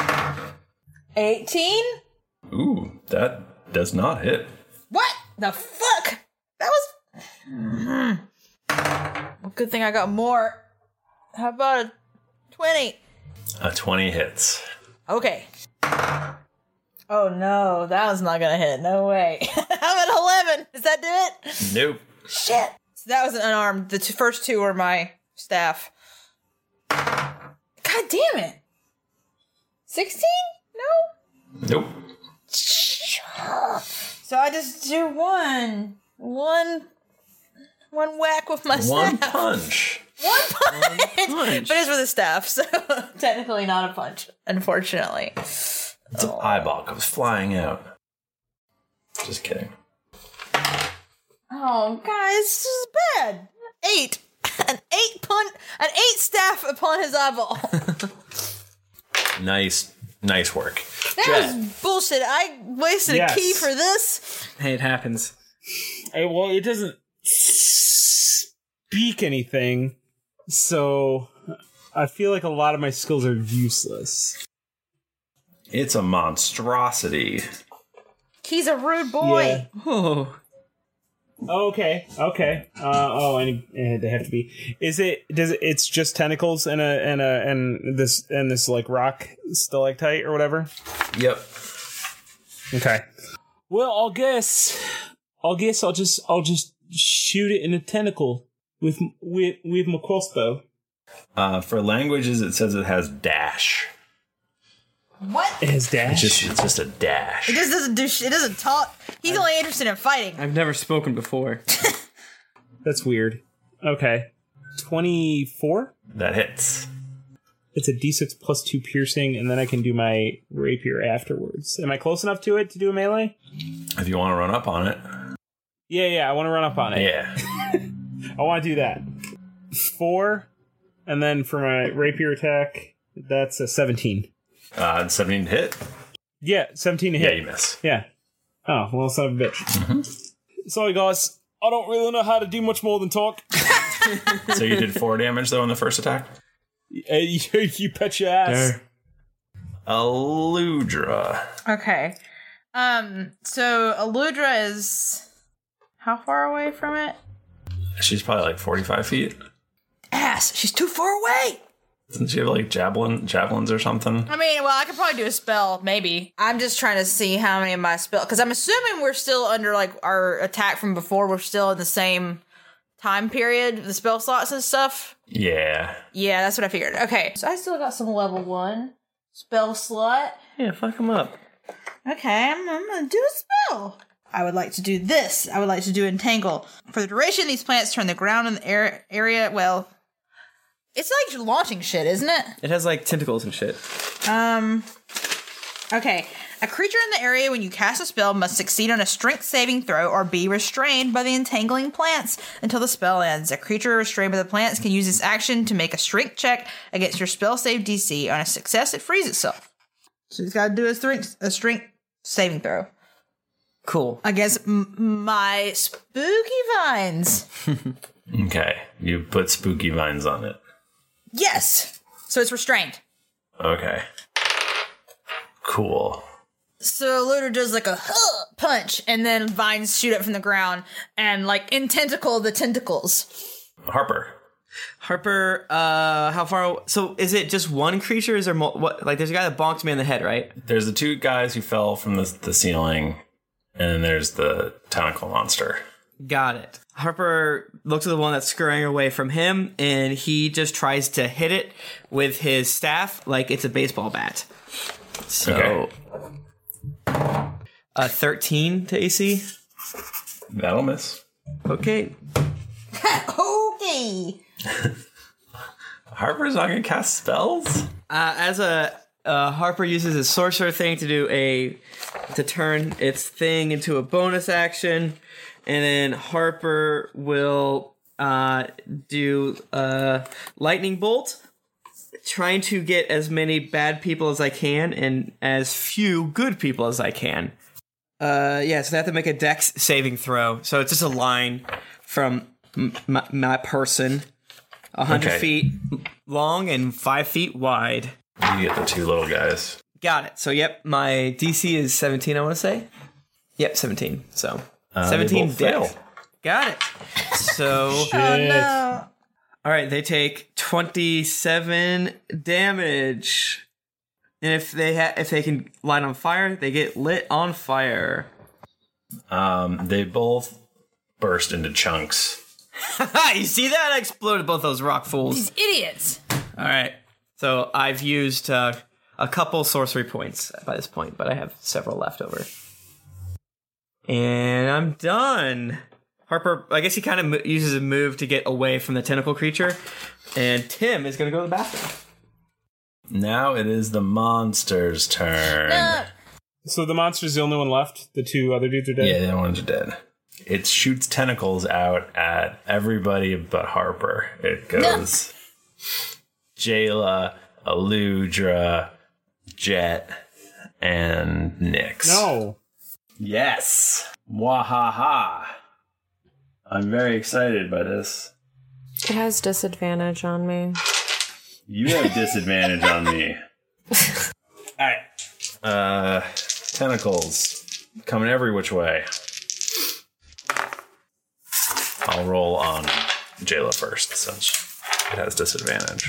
18?
Ooh, that does not hit.
What the fuck? That was... Well, good thing I got more. How about a 20?
A 20 hits.
Okay. Oh no, that was not gonna hit. No way. I'm at 11. Does that do it?
Nope.
Shit. So that was an unarmed. The first 2 were my staff. God damn it. 16? No?
Nope.
So I just do one whack with my
One
staff.
punch.
One punch. But it's with a staff, so technically not a punch, unfortunately.
Its eyeball comes flying out. Just kidding.
Oh, guys, this is bad. 8. An 8 staff upon his eyeball.
Nice work.
That was bullshit. I wasted a key for this.
Hey, it happens.
Hey, well, it doesn't speak anything, so I feel like a lot of my skills are useless.
It's a monstrosity.
He's a rude boy.
Yeah. Oh. Okay. They have to be. It's just tentacles and this like rock stalactite or whatever?
Yep.
Okay. Well, I'll guess I'll just shoot it in a tentacle with my crossbow.
For languages, it says it has dash.
What?
It has dash?
It's just a dash.
It just doesn't do shit. It doesn't talk. He's only interested in fighting.
I've never spoken before.
That's weird. Okay. 24?
That hits.
It's a d6 plus 2 piercing, and then I can do my rapier afterwards. Am I close enough to it to do a melee?
If you want to run up on it.
Yeah, I want to run up on it.
Yeah.
I want to do that. 4, and then for my rapier attack, that's a 17.
17 to hit?
Yeah, 17 to hit.
Yeah, you miss.
Yeah. Oh, well, son of a bitch. Sorry, guys. I don't really know how to do much more than talk.
So you did 4 damage, though, in the first attack?
You bet your ass.
Aludra.
Okay. So Aludra is how far away from it?
She's probably like 45 feet.
Ass. She's too far away.
Doesn't she have like javelins or something?
I mean, well, I could probably do a spell, maybe. I'm just trying to see how many of my spells, because I'm assuming we're still under like our attack from before. We're still in the same time period, the spell slots and stuff.
Yeah.
Yeah, that's what I figured. Okay, so I still got some level 1 spell slot.
Yeah, fuck him up.
Okay, I'm gonna do a spell. I would like to do this. I would like to do Entangle. For the duration, these plants turn the ground in the area, well, it's like launching shit, isn't it?
It has like tentacles and shit.
Okay. A creature in the area when you cast a spell must succeed on a strength saving throw or be restrained by the entangling plants until the spell ends. A creature restrained by the plants can use its action to make a strength check against your spell save DC. On a success, it frees itself. So he's got to do a strength saving throw.
Cool.
Against my spooky vines.
Okay, you put spooky vines on it.
Yes. So it's restrained.
Okay. Cool.
So Luder does like a punch, and then vines shoot up from the ground and like tentacle the tentacles.
Harper,
how far? So is it just one creature? Is there what? Like there's a guy that bonked me in the head, right?
There's the 2 guys who fell from the ceiling, and then there's the tentacle monster.
Got it. Harper looks at the one that's scurrying away from him, and he just tries to hit it with his staff like it's a baseball bat. So. Okay. 13 to AC.
That'll miss.
Okay.
Okay.
Harper's not gonna cast spells.
As Harper uses his sorcerer thing to turn its thing into a bonus action, and then Harper will do lightning bolt, trying to get as many bad people as I can and as few good people as I can. So they have to make a dex saving throw. So it's just a line from my person, 100 feet long and 5 feet wide.
You get the 2 little guys.
Got it. So, yep, my DC is 17, I want to say. Yep, 17. So, 17 dex. Got it. So,
oh, no.
All right, they take 27 damage. And if they can light on fire, they get lit on fire.
They both burst into chunks.
You see that? I exploded both those rock fools.
These idiots.
All right. So I've used a couple sorcery points by this point, but I have several left over. And I'm done. Harper, I guess he kind of uses a move to get away from the tentacle creature. And Tim is going to go to the bathroom.
Now it is the monster's turn.
No.
So the monster's the only one left? The 2 other dudes are dead?
Yeah, the other ones are dead. It shoots tentacles out at everybody but Harper. It goes Jayla, Aludra, Jet, and Nyx.
No.
Yes. Wahaha. I'm very excited by this.
It has disadvantage on me.
You have disadvantage on me. Alright. Tentacles. Coming every which way. I'll roll on Jayla first, since it has disadvantage.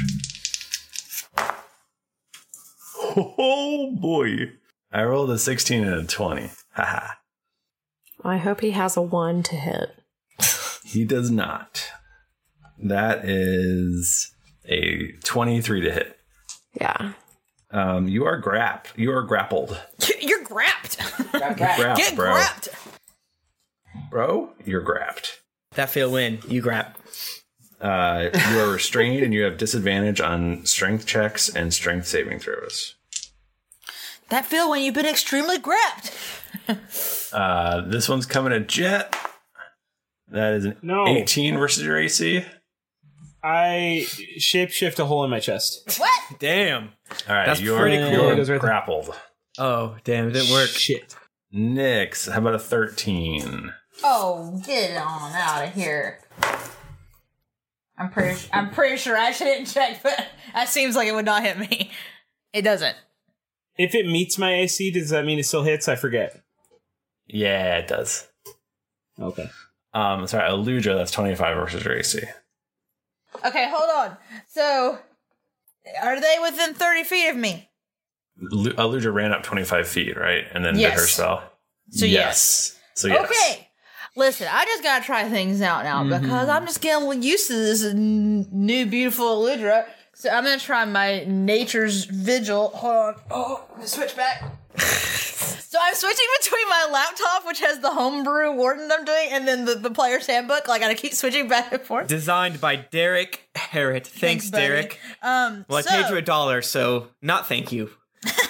Oh boy. I rolled a 16 and a 20. Haha.
I hope he has a 1 to hit.
He does not. That is a 23 to hit.
Yeah.
You are grappled.
You're grapped.
You're grapped,
Get
bro.
grabbed.
Bro, you're grabbed.
That feel win. You grab.
You are restrained and you have disadvantage on strength checks and strength saving throws.
That feel when you've been extremely grabbed.
This one's coming at Jet. That is an 18 versus your AC.
I shapeshift a hole in my chest.
What?
Damn.
All right,
that's
you're
pretty cool.
You're grappled.
Oh, damn, it didn't work.
Shit.
Nyx, how about a 13?
Oh, get it on out of here. I'm pretty sure I shouldn't check, but that seems like it would not hit me. It doesn't.
If it meets my AC, does that mean it still hits? I forget.
Yeah, it does.
Okay.
Sorry, Aludra, that's 25 versus your AC.
Okay, hold on. So, are they within 30 feet of me?
Aludra ran up 25 feet, right? And then did her spell?
So yes.
So yes.
Okay. Listen, I just gotta try things out now because I'm just getting used to this new beautiful Aludra. So I'm gonna try my Nature's Vigil. Hold on. Oh, let me switch back. So I'm switching between my laptop, which has the homebrew warden I'm doing, and then the player's handbook. Like, I gotta keep switching back and forth.
Designed by Derek Harrett. Thanks, Derek.
Well,
I paid you $1, so not thank you.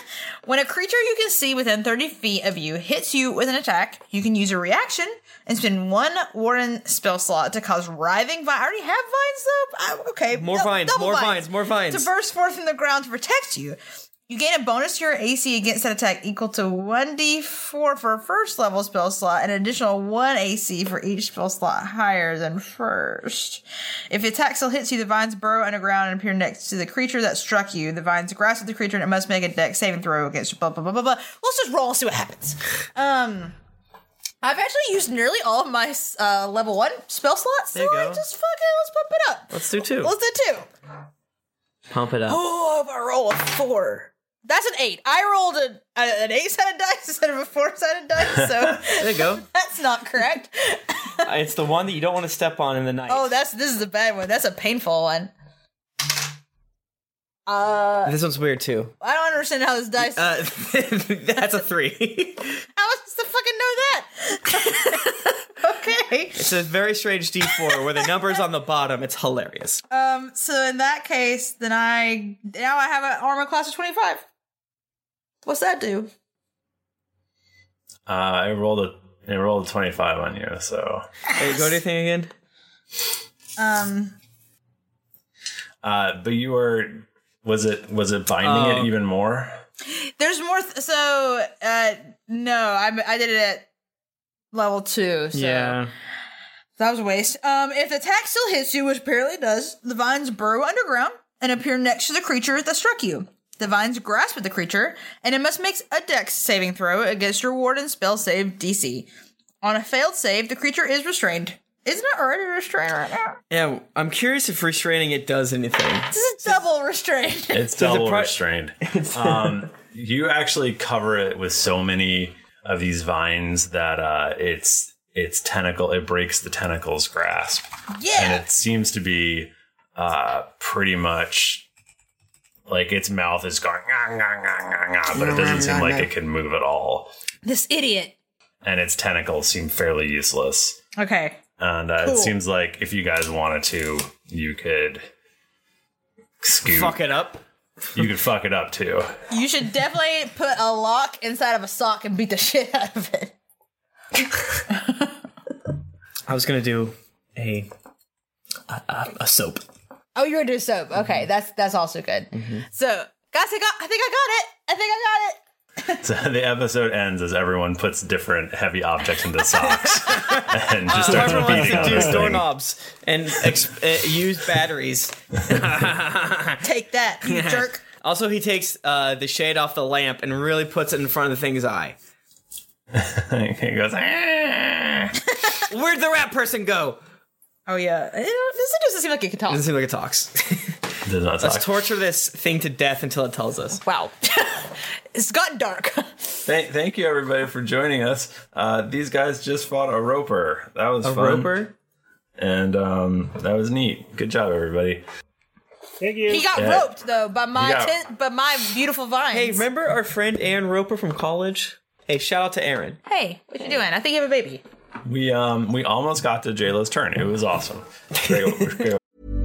When a creature you can see within 30 feet of you hits you with an attack, you can use a reaction and spend 1 Warden spell slot to cause writhing vines. I already have vines, though? Okay.
More vines.
To burst forth from the ground to protect you. You gain a bonus to your AC against that attack equal to 1d4 for a first level spell slot and an additional 1 AC for each spell slot higher than first. If the attack still hits you, the vines burrow underground and appear next to the creature that struck you. The vines grasp the creature and it must make a dex saving throw against blah, blah, blah, blah, blah. Let's just roll and see what happens. I've actually used nearly all of my level 1 spell slots, so let's pump it up.
Let's do 2.
Let's do 2.
Pump it up.
Oh, if I roll a 4. That's an 8. I rolled an 8-sided dice instead of a 4-sided dice, so
there you go.
That's not correct.
It's the one that you don't want to step on in the night.
Oh, this is a bad one. That's a painful one.
This one's weird too.
I don't understand how this dice.
That's a 3.
How am I supposed to fucking know that? Okay.
It's a very strange D4 where the number's on the bottom. It's hilarious.
So in that case, then I have an armor class of 25. What's that do?
I rolled a 25 on you, so.
Hey, go to anything again?
But you were. Was it binding it even more?
There's more. No, I did it at level 2. So
yeah.
That was a waste. If the attack still hits you, which apparently it does, the vines burrow underground and appear next to the creature that struck you. The vines grasp at the creature, and it must make a dex saving throw against your Warden spell save DC. On a failed save, the creature is restrained. Isn't it already restrained right now?
Yeah, I'm curious if restraining it does anything.
This is double restrained.
It's double restrained. You actually cover it with so many of these vines that its tentacle, it breaks the tentacle's grasp.
Yeah.
And it seems to be pretty much like its mouth is going, but it doesn't seem like it can move at all.
This idiot.
And its tentacles seem fairly useless.
Okay.
And
cool.
It seems like if you guys wanted to, you could scoot.
Fuck it up.
You could fuck it up too.
You should definitely put a lock inside of a sock and beat the shit out of it.
I was gonna do a soap.
Oh, you're gonna do soap. Okay, that's also good.
Mm-hmm.
So, guys, I think I got it.
So the episode ends as everyone puts different heavy objects into socks and just starts beating on this
doorknobs and use batteries.
Take that, you jerk.
Also, he takes the shade off the lamp and really puts it in front of the thing's eye.
He goes,
Where'd the rat person go?
Oh, yeah. This doesn't seem like it can talk.
Doesn't seem like it talks.
Does not talk.
Let's torture this thing to death until it tells us.
Wow. It's gotten dark.
Thank you, everybody, for joining us. These guys just fought a roper. That was fun.
A roper?
And that was neat. Good job, everybody.
Thank you.
He got roped, though, by my beautiful vines.
Hey, remember our friend Aaron Roper from college? Hey, shout out to Aaron.
Hey, what you doing? I think you have a baby.
We almost got to JLo's turn. It was awesome. Great.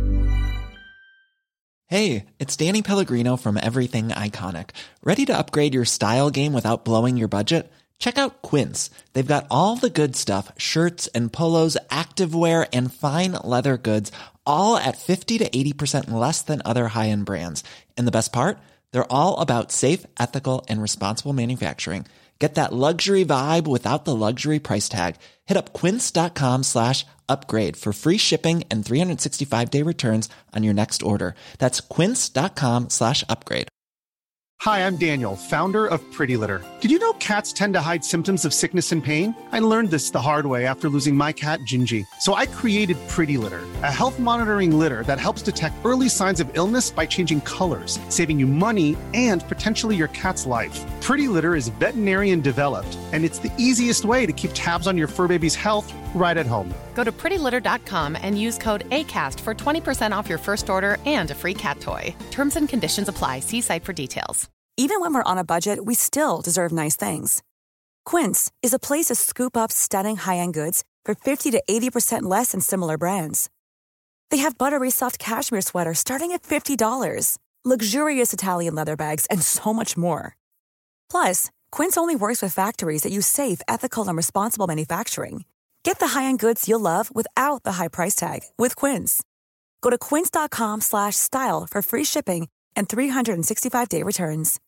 Hey, it's Danny Pellegrino from Everything Iconic. Ready to upgrade your style game without blowing your budget? Check out Quince. They've got all the good stuff, shirts and polos, activewear, and fine leather goods, all at 50 to 80% less than other high-end brands. And the best part? They're all about safe, ethical, and responsible manufacturing. Get that luxury vibe without the luxury price tag. Hit up quince.com/upgrade for free shipping and 365-day returns on your next order. That's quince.com/upgrade.
Hi, I'm Daniel, founder of Pretty Litter. Did you know cats tend to hide symptoms of sickness and pain? I learned this the hard way after losing my cat, Gingy. So I created Pretty Litter, a health monitoring litter that helps detect early signs of illness by changing colors, saving you money and potentially your cat's life. Pretty Litter is veterinarian developed, and it's the easiest way to keep tabs on your fur baby's health right at home.
Go to prettylitter.com and use code ACAST for 20% off your first order and a free cat toy. Terms and conditions apply. See site for details.
Even when we're on a budget, we still deserve nice things. Quince is a place to scoop up stunning high-end goods for 50 to 80% less than similar brands. They have buttery soft cashmere sweaters starting at $50, luxurious Italian leather bags, and so much more. Plus, Quince only works with factories that use safe, ethical, and responsible manufacturing. Get the high-end goods you'll love without the high price tag with Quince. Go to quince.com/style for free shipping and 365-day returns.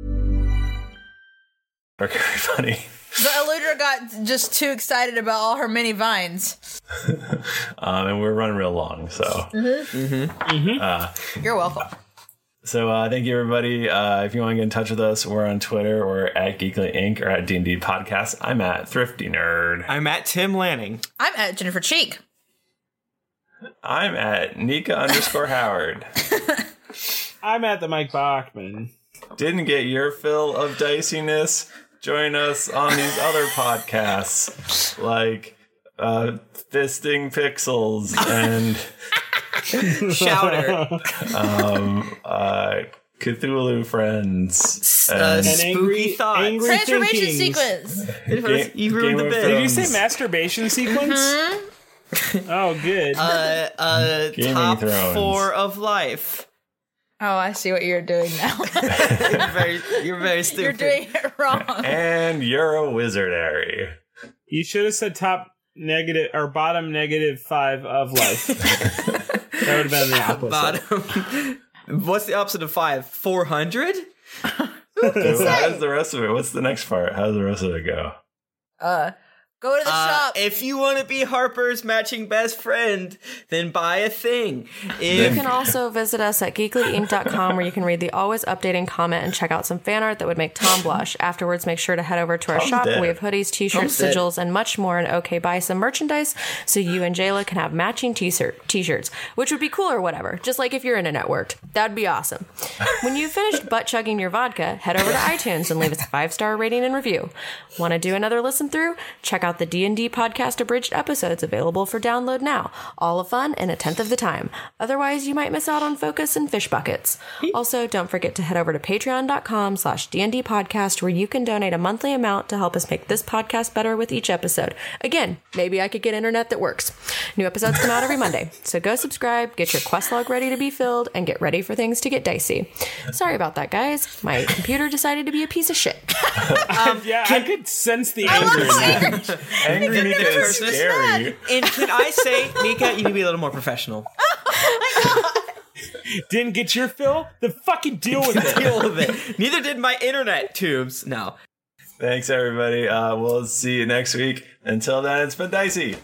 Okay, funny.
The Eludra got just too excited about all her mini vines.
And we're running real long, so.
You're welcome.
So thank you, everybody. If you want to get in touch with us, we're on Twitter. We're at Geekly Inc. or at D&D Podcast. I'm at Thrifty Nerd.
I'm at Tim Lanning.
I'm at Jennifer Cheek.
I'm at Nika_Howard.
I'm at the Mike Bachman.
Didn't get your fill of diciness? Join us on these other podcasts like Fisting Pixels and
Shouter.
Cthulhu Friends.
And spooky thoughts.
Angry
Transformation
thinkings.
sequence.
You ruined the bit.
Did you say masturbation sequence? Oh, good.
Top
Thrones.
4 of life.
Oh, I see what you're doing now.
You're very stupid.
You're doing it wrong.
And you're a wizardary.
You should have said top negative or bottom -5 of life. That would have been the opposite.
Bottom. What's the opposite of 5? 400?
How's the rest of it? What's the next part? How does the rest of it go?
Go to the shop.
If you want to be Harper's matching best friend, then buy a thing.
You can also visit us at geeklyinc.com where you can read the always updating comment and check out some fan art that would make Tom blush. Afterwards, make sure to head over to our shop.
dead.
We have hoodies, t-shirts, sigils, and much more, and okay, buy some merchandise so you and Jayla can have matching t-shirts, which would be cool or whatever, just like if your internet worked. That'd be awesome. When you've finished butt-chugging your vodka, head over to iTunes and leave us a 5-star rating and review. Want to do another listen through? Check out the D&D Podcast abridged episodes available for download now. All of fun in a tenth of the time. Otherwise, you might miss out on Focus and Fish Buckets. Also, don't forget to head over to patreon.com/D&D Podcast where you can donate a monthly amount to help us make this podcast better with each episode. Again, maybe I could get internet that works. New episodes come out every Monday, so go subscribe, get your quest log ready to be filled, and get ready for things to get dicey. Sorry about that, guys. My computer decided to be a piece of shit.
I could sense the anger in that.
Angry Nika is scary.
And can I say, Nika, you need to be a little more professional.
Didn't get your fill? Then fucking deal with it.
Deal with it. Neither did my internet tubes. No.
Thanks, everybody. We'll see you next week. Until then, it's been dicey.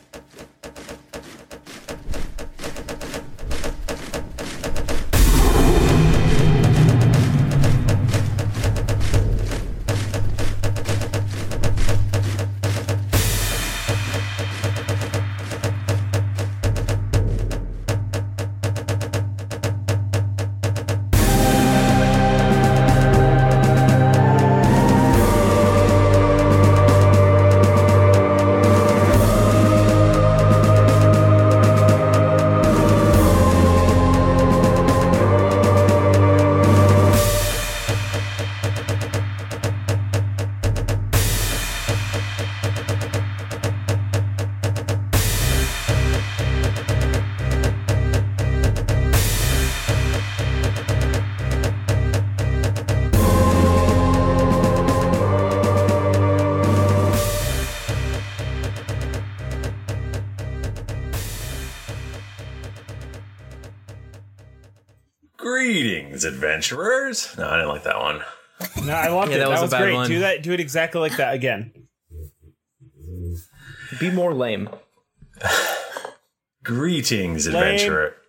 Greetings, adventurers. No, I didn't like that one.
No, I loved it.
that was a
was
bad
great.
one.
Do it exactly like that again.
Be more lame.
Greetings,
Lame.
adventurer.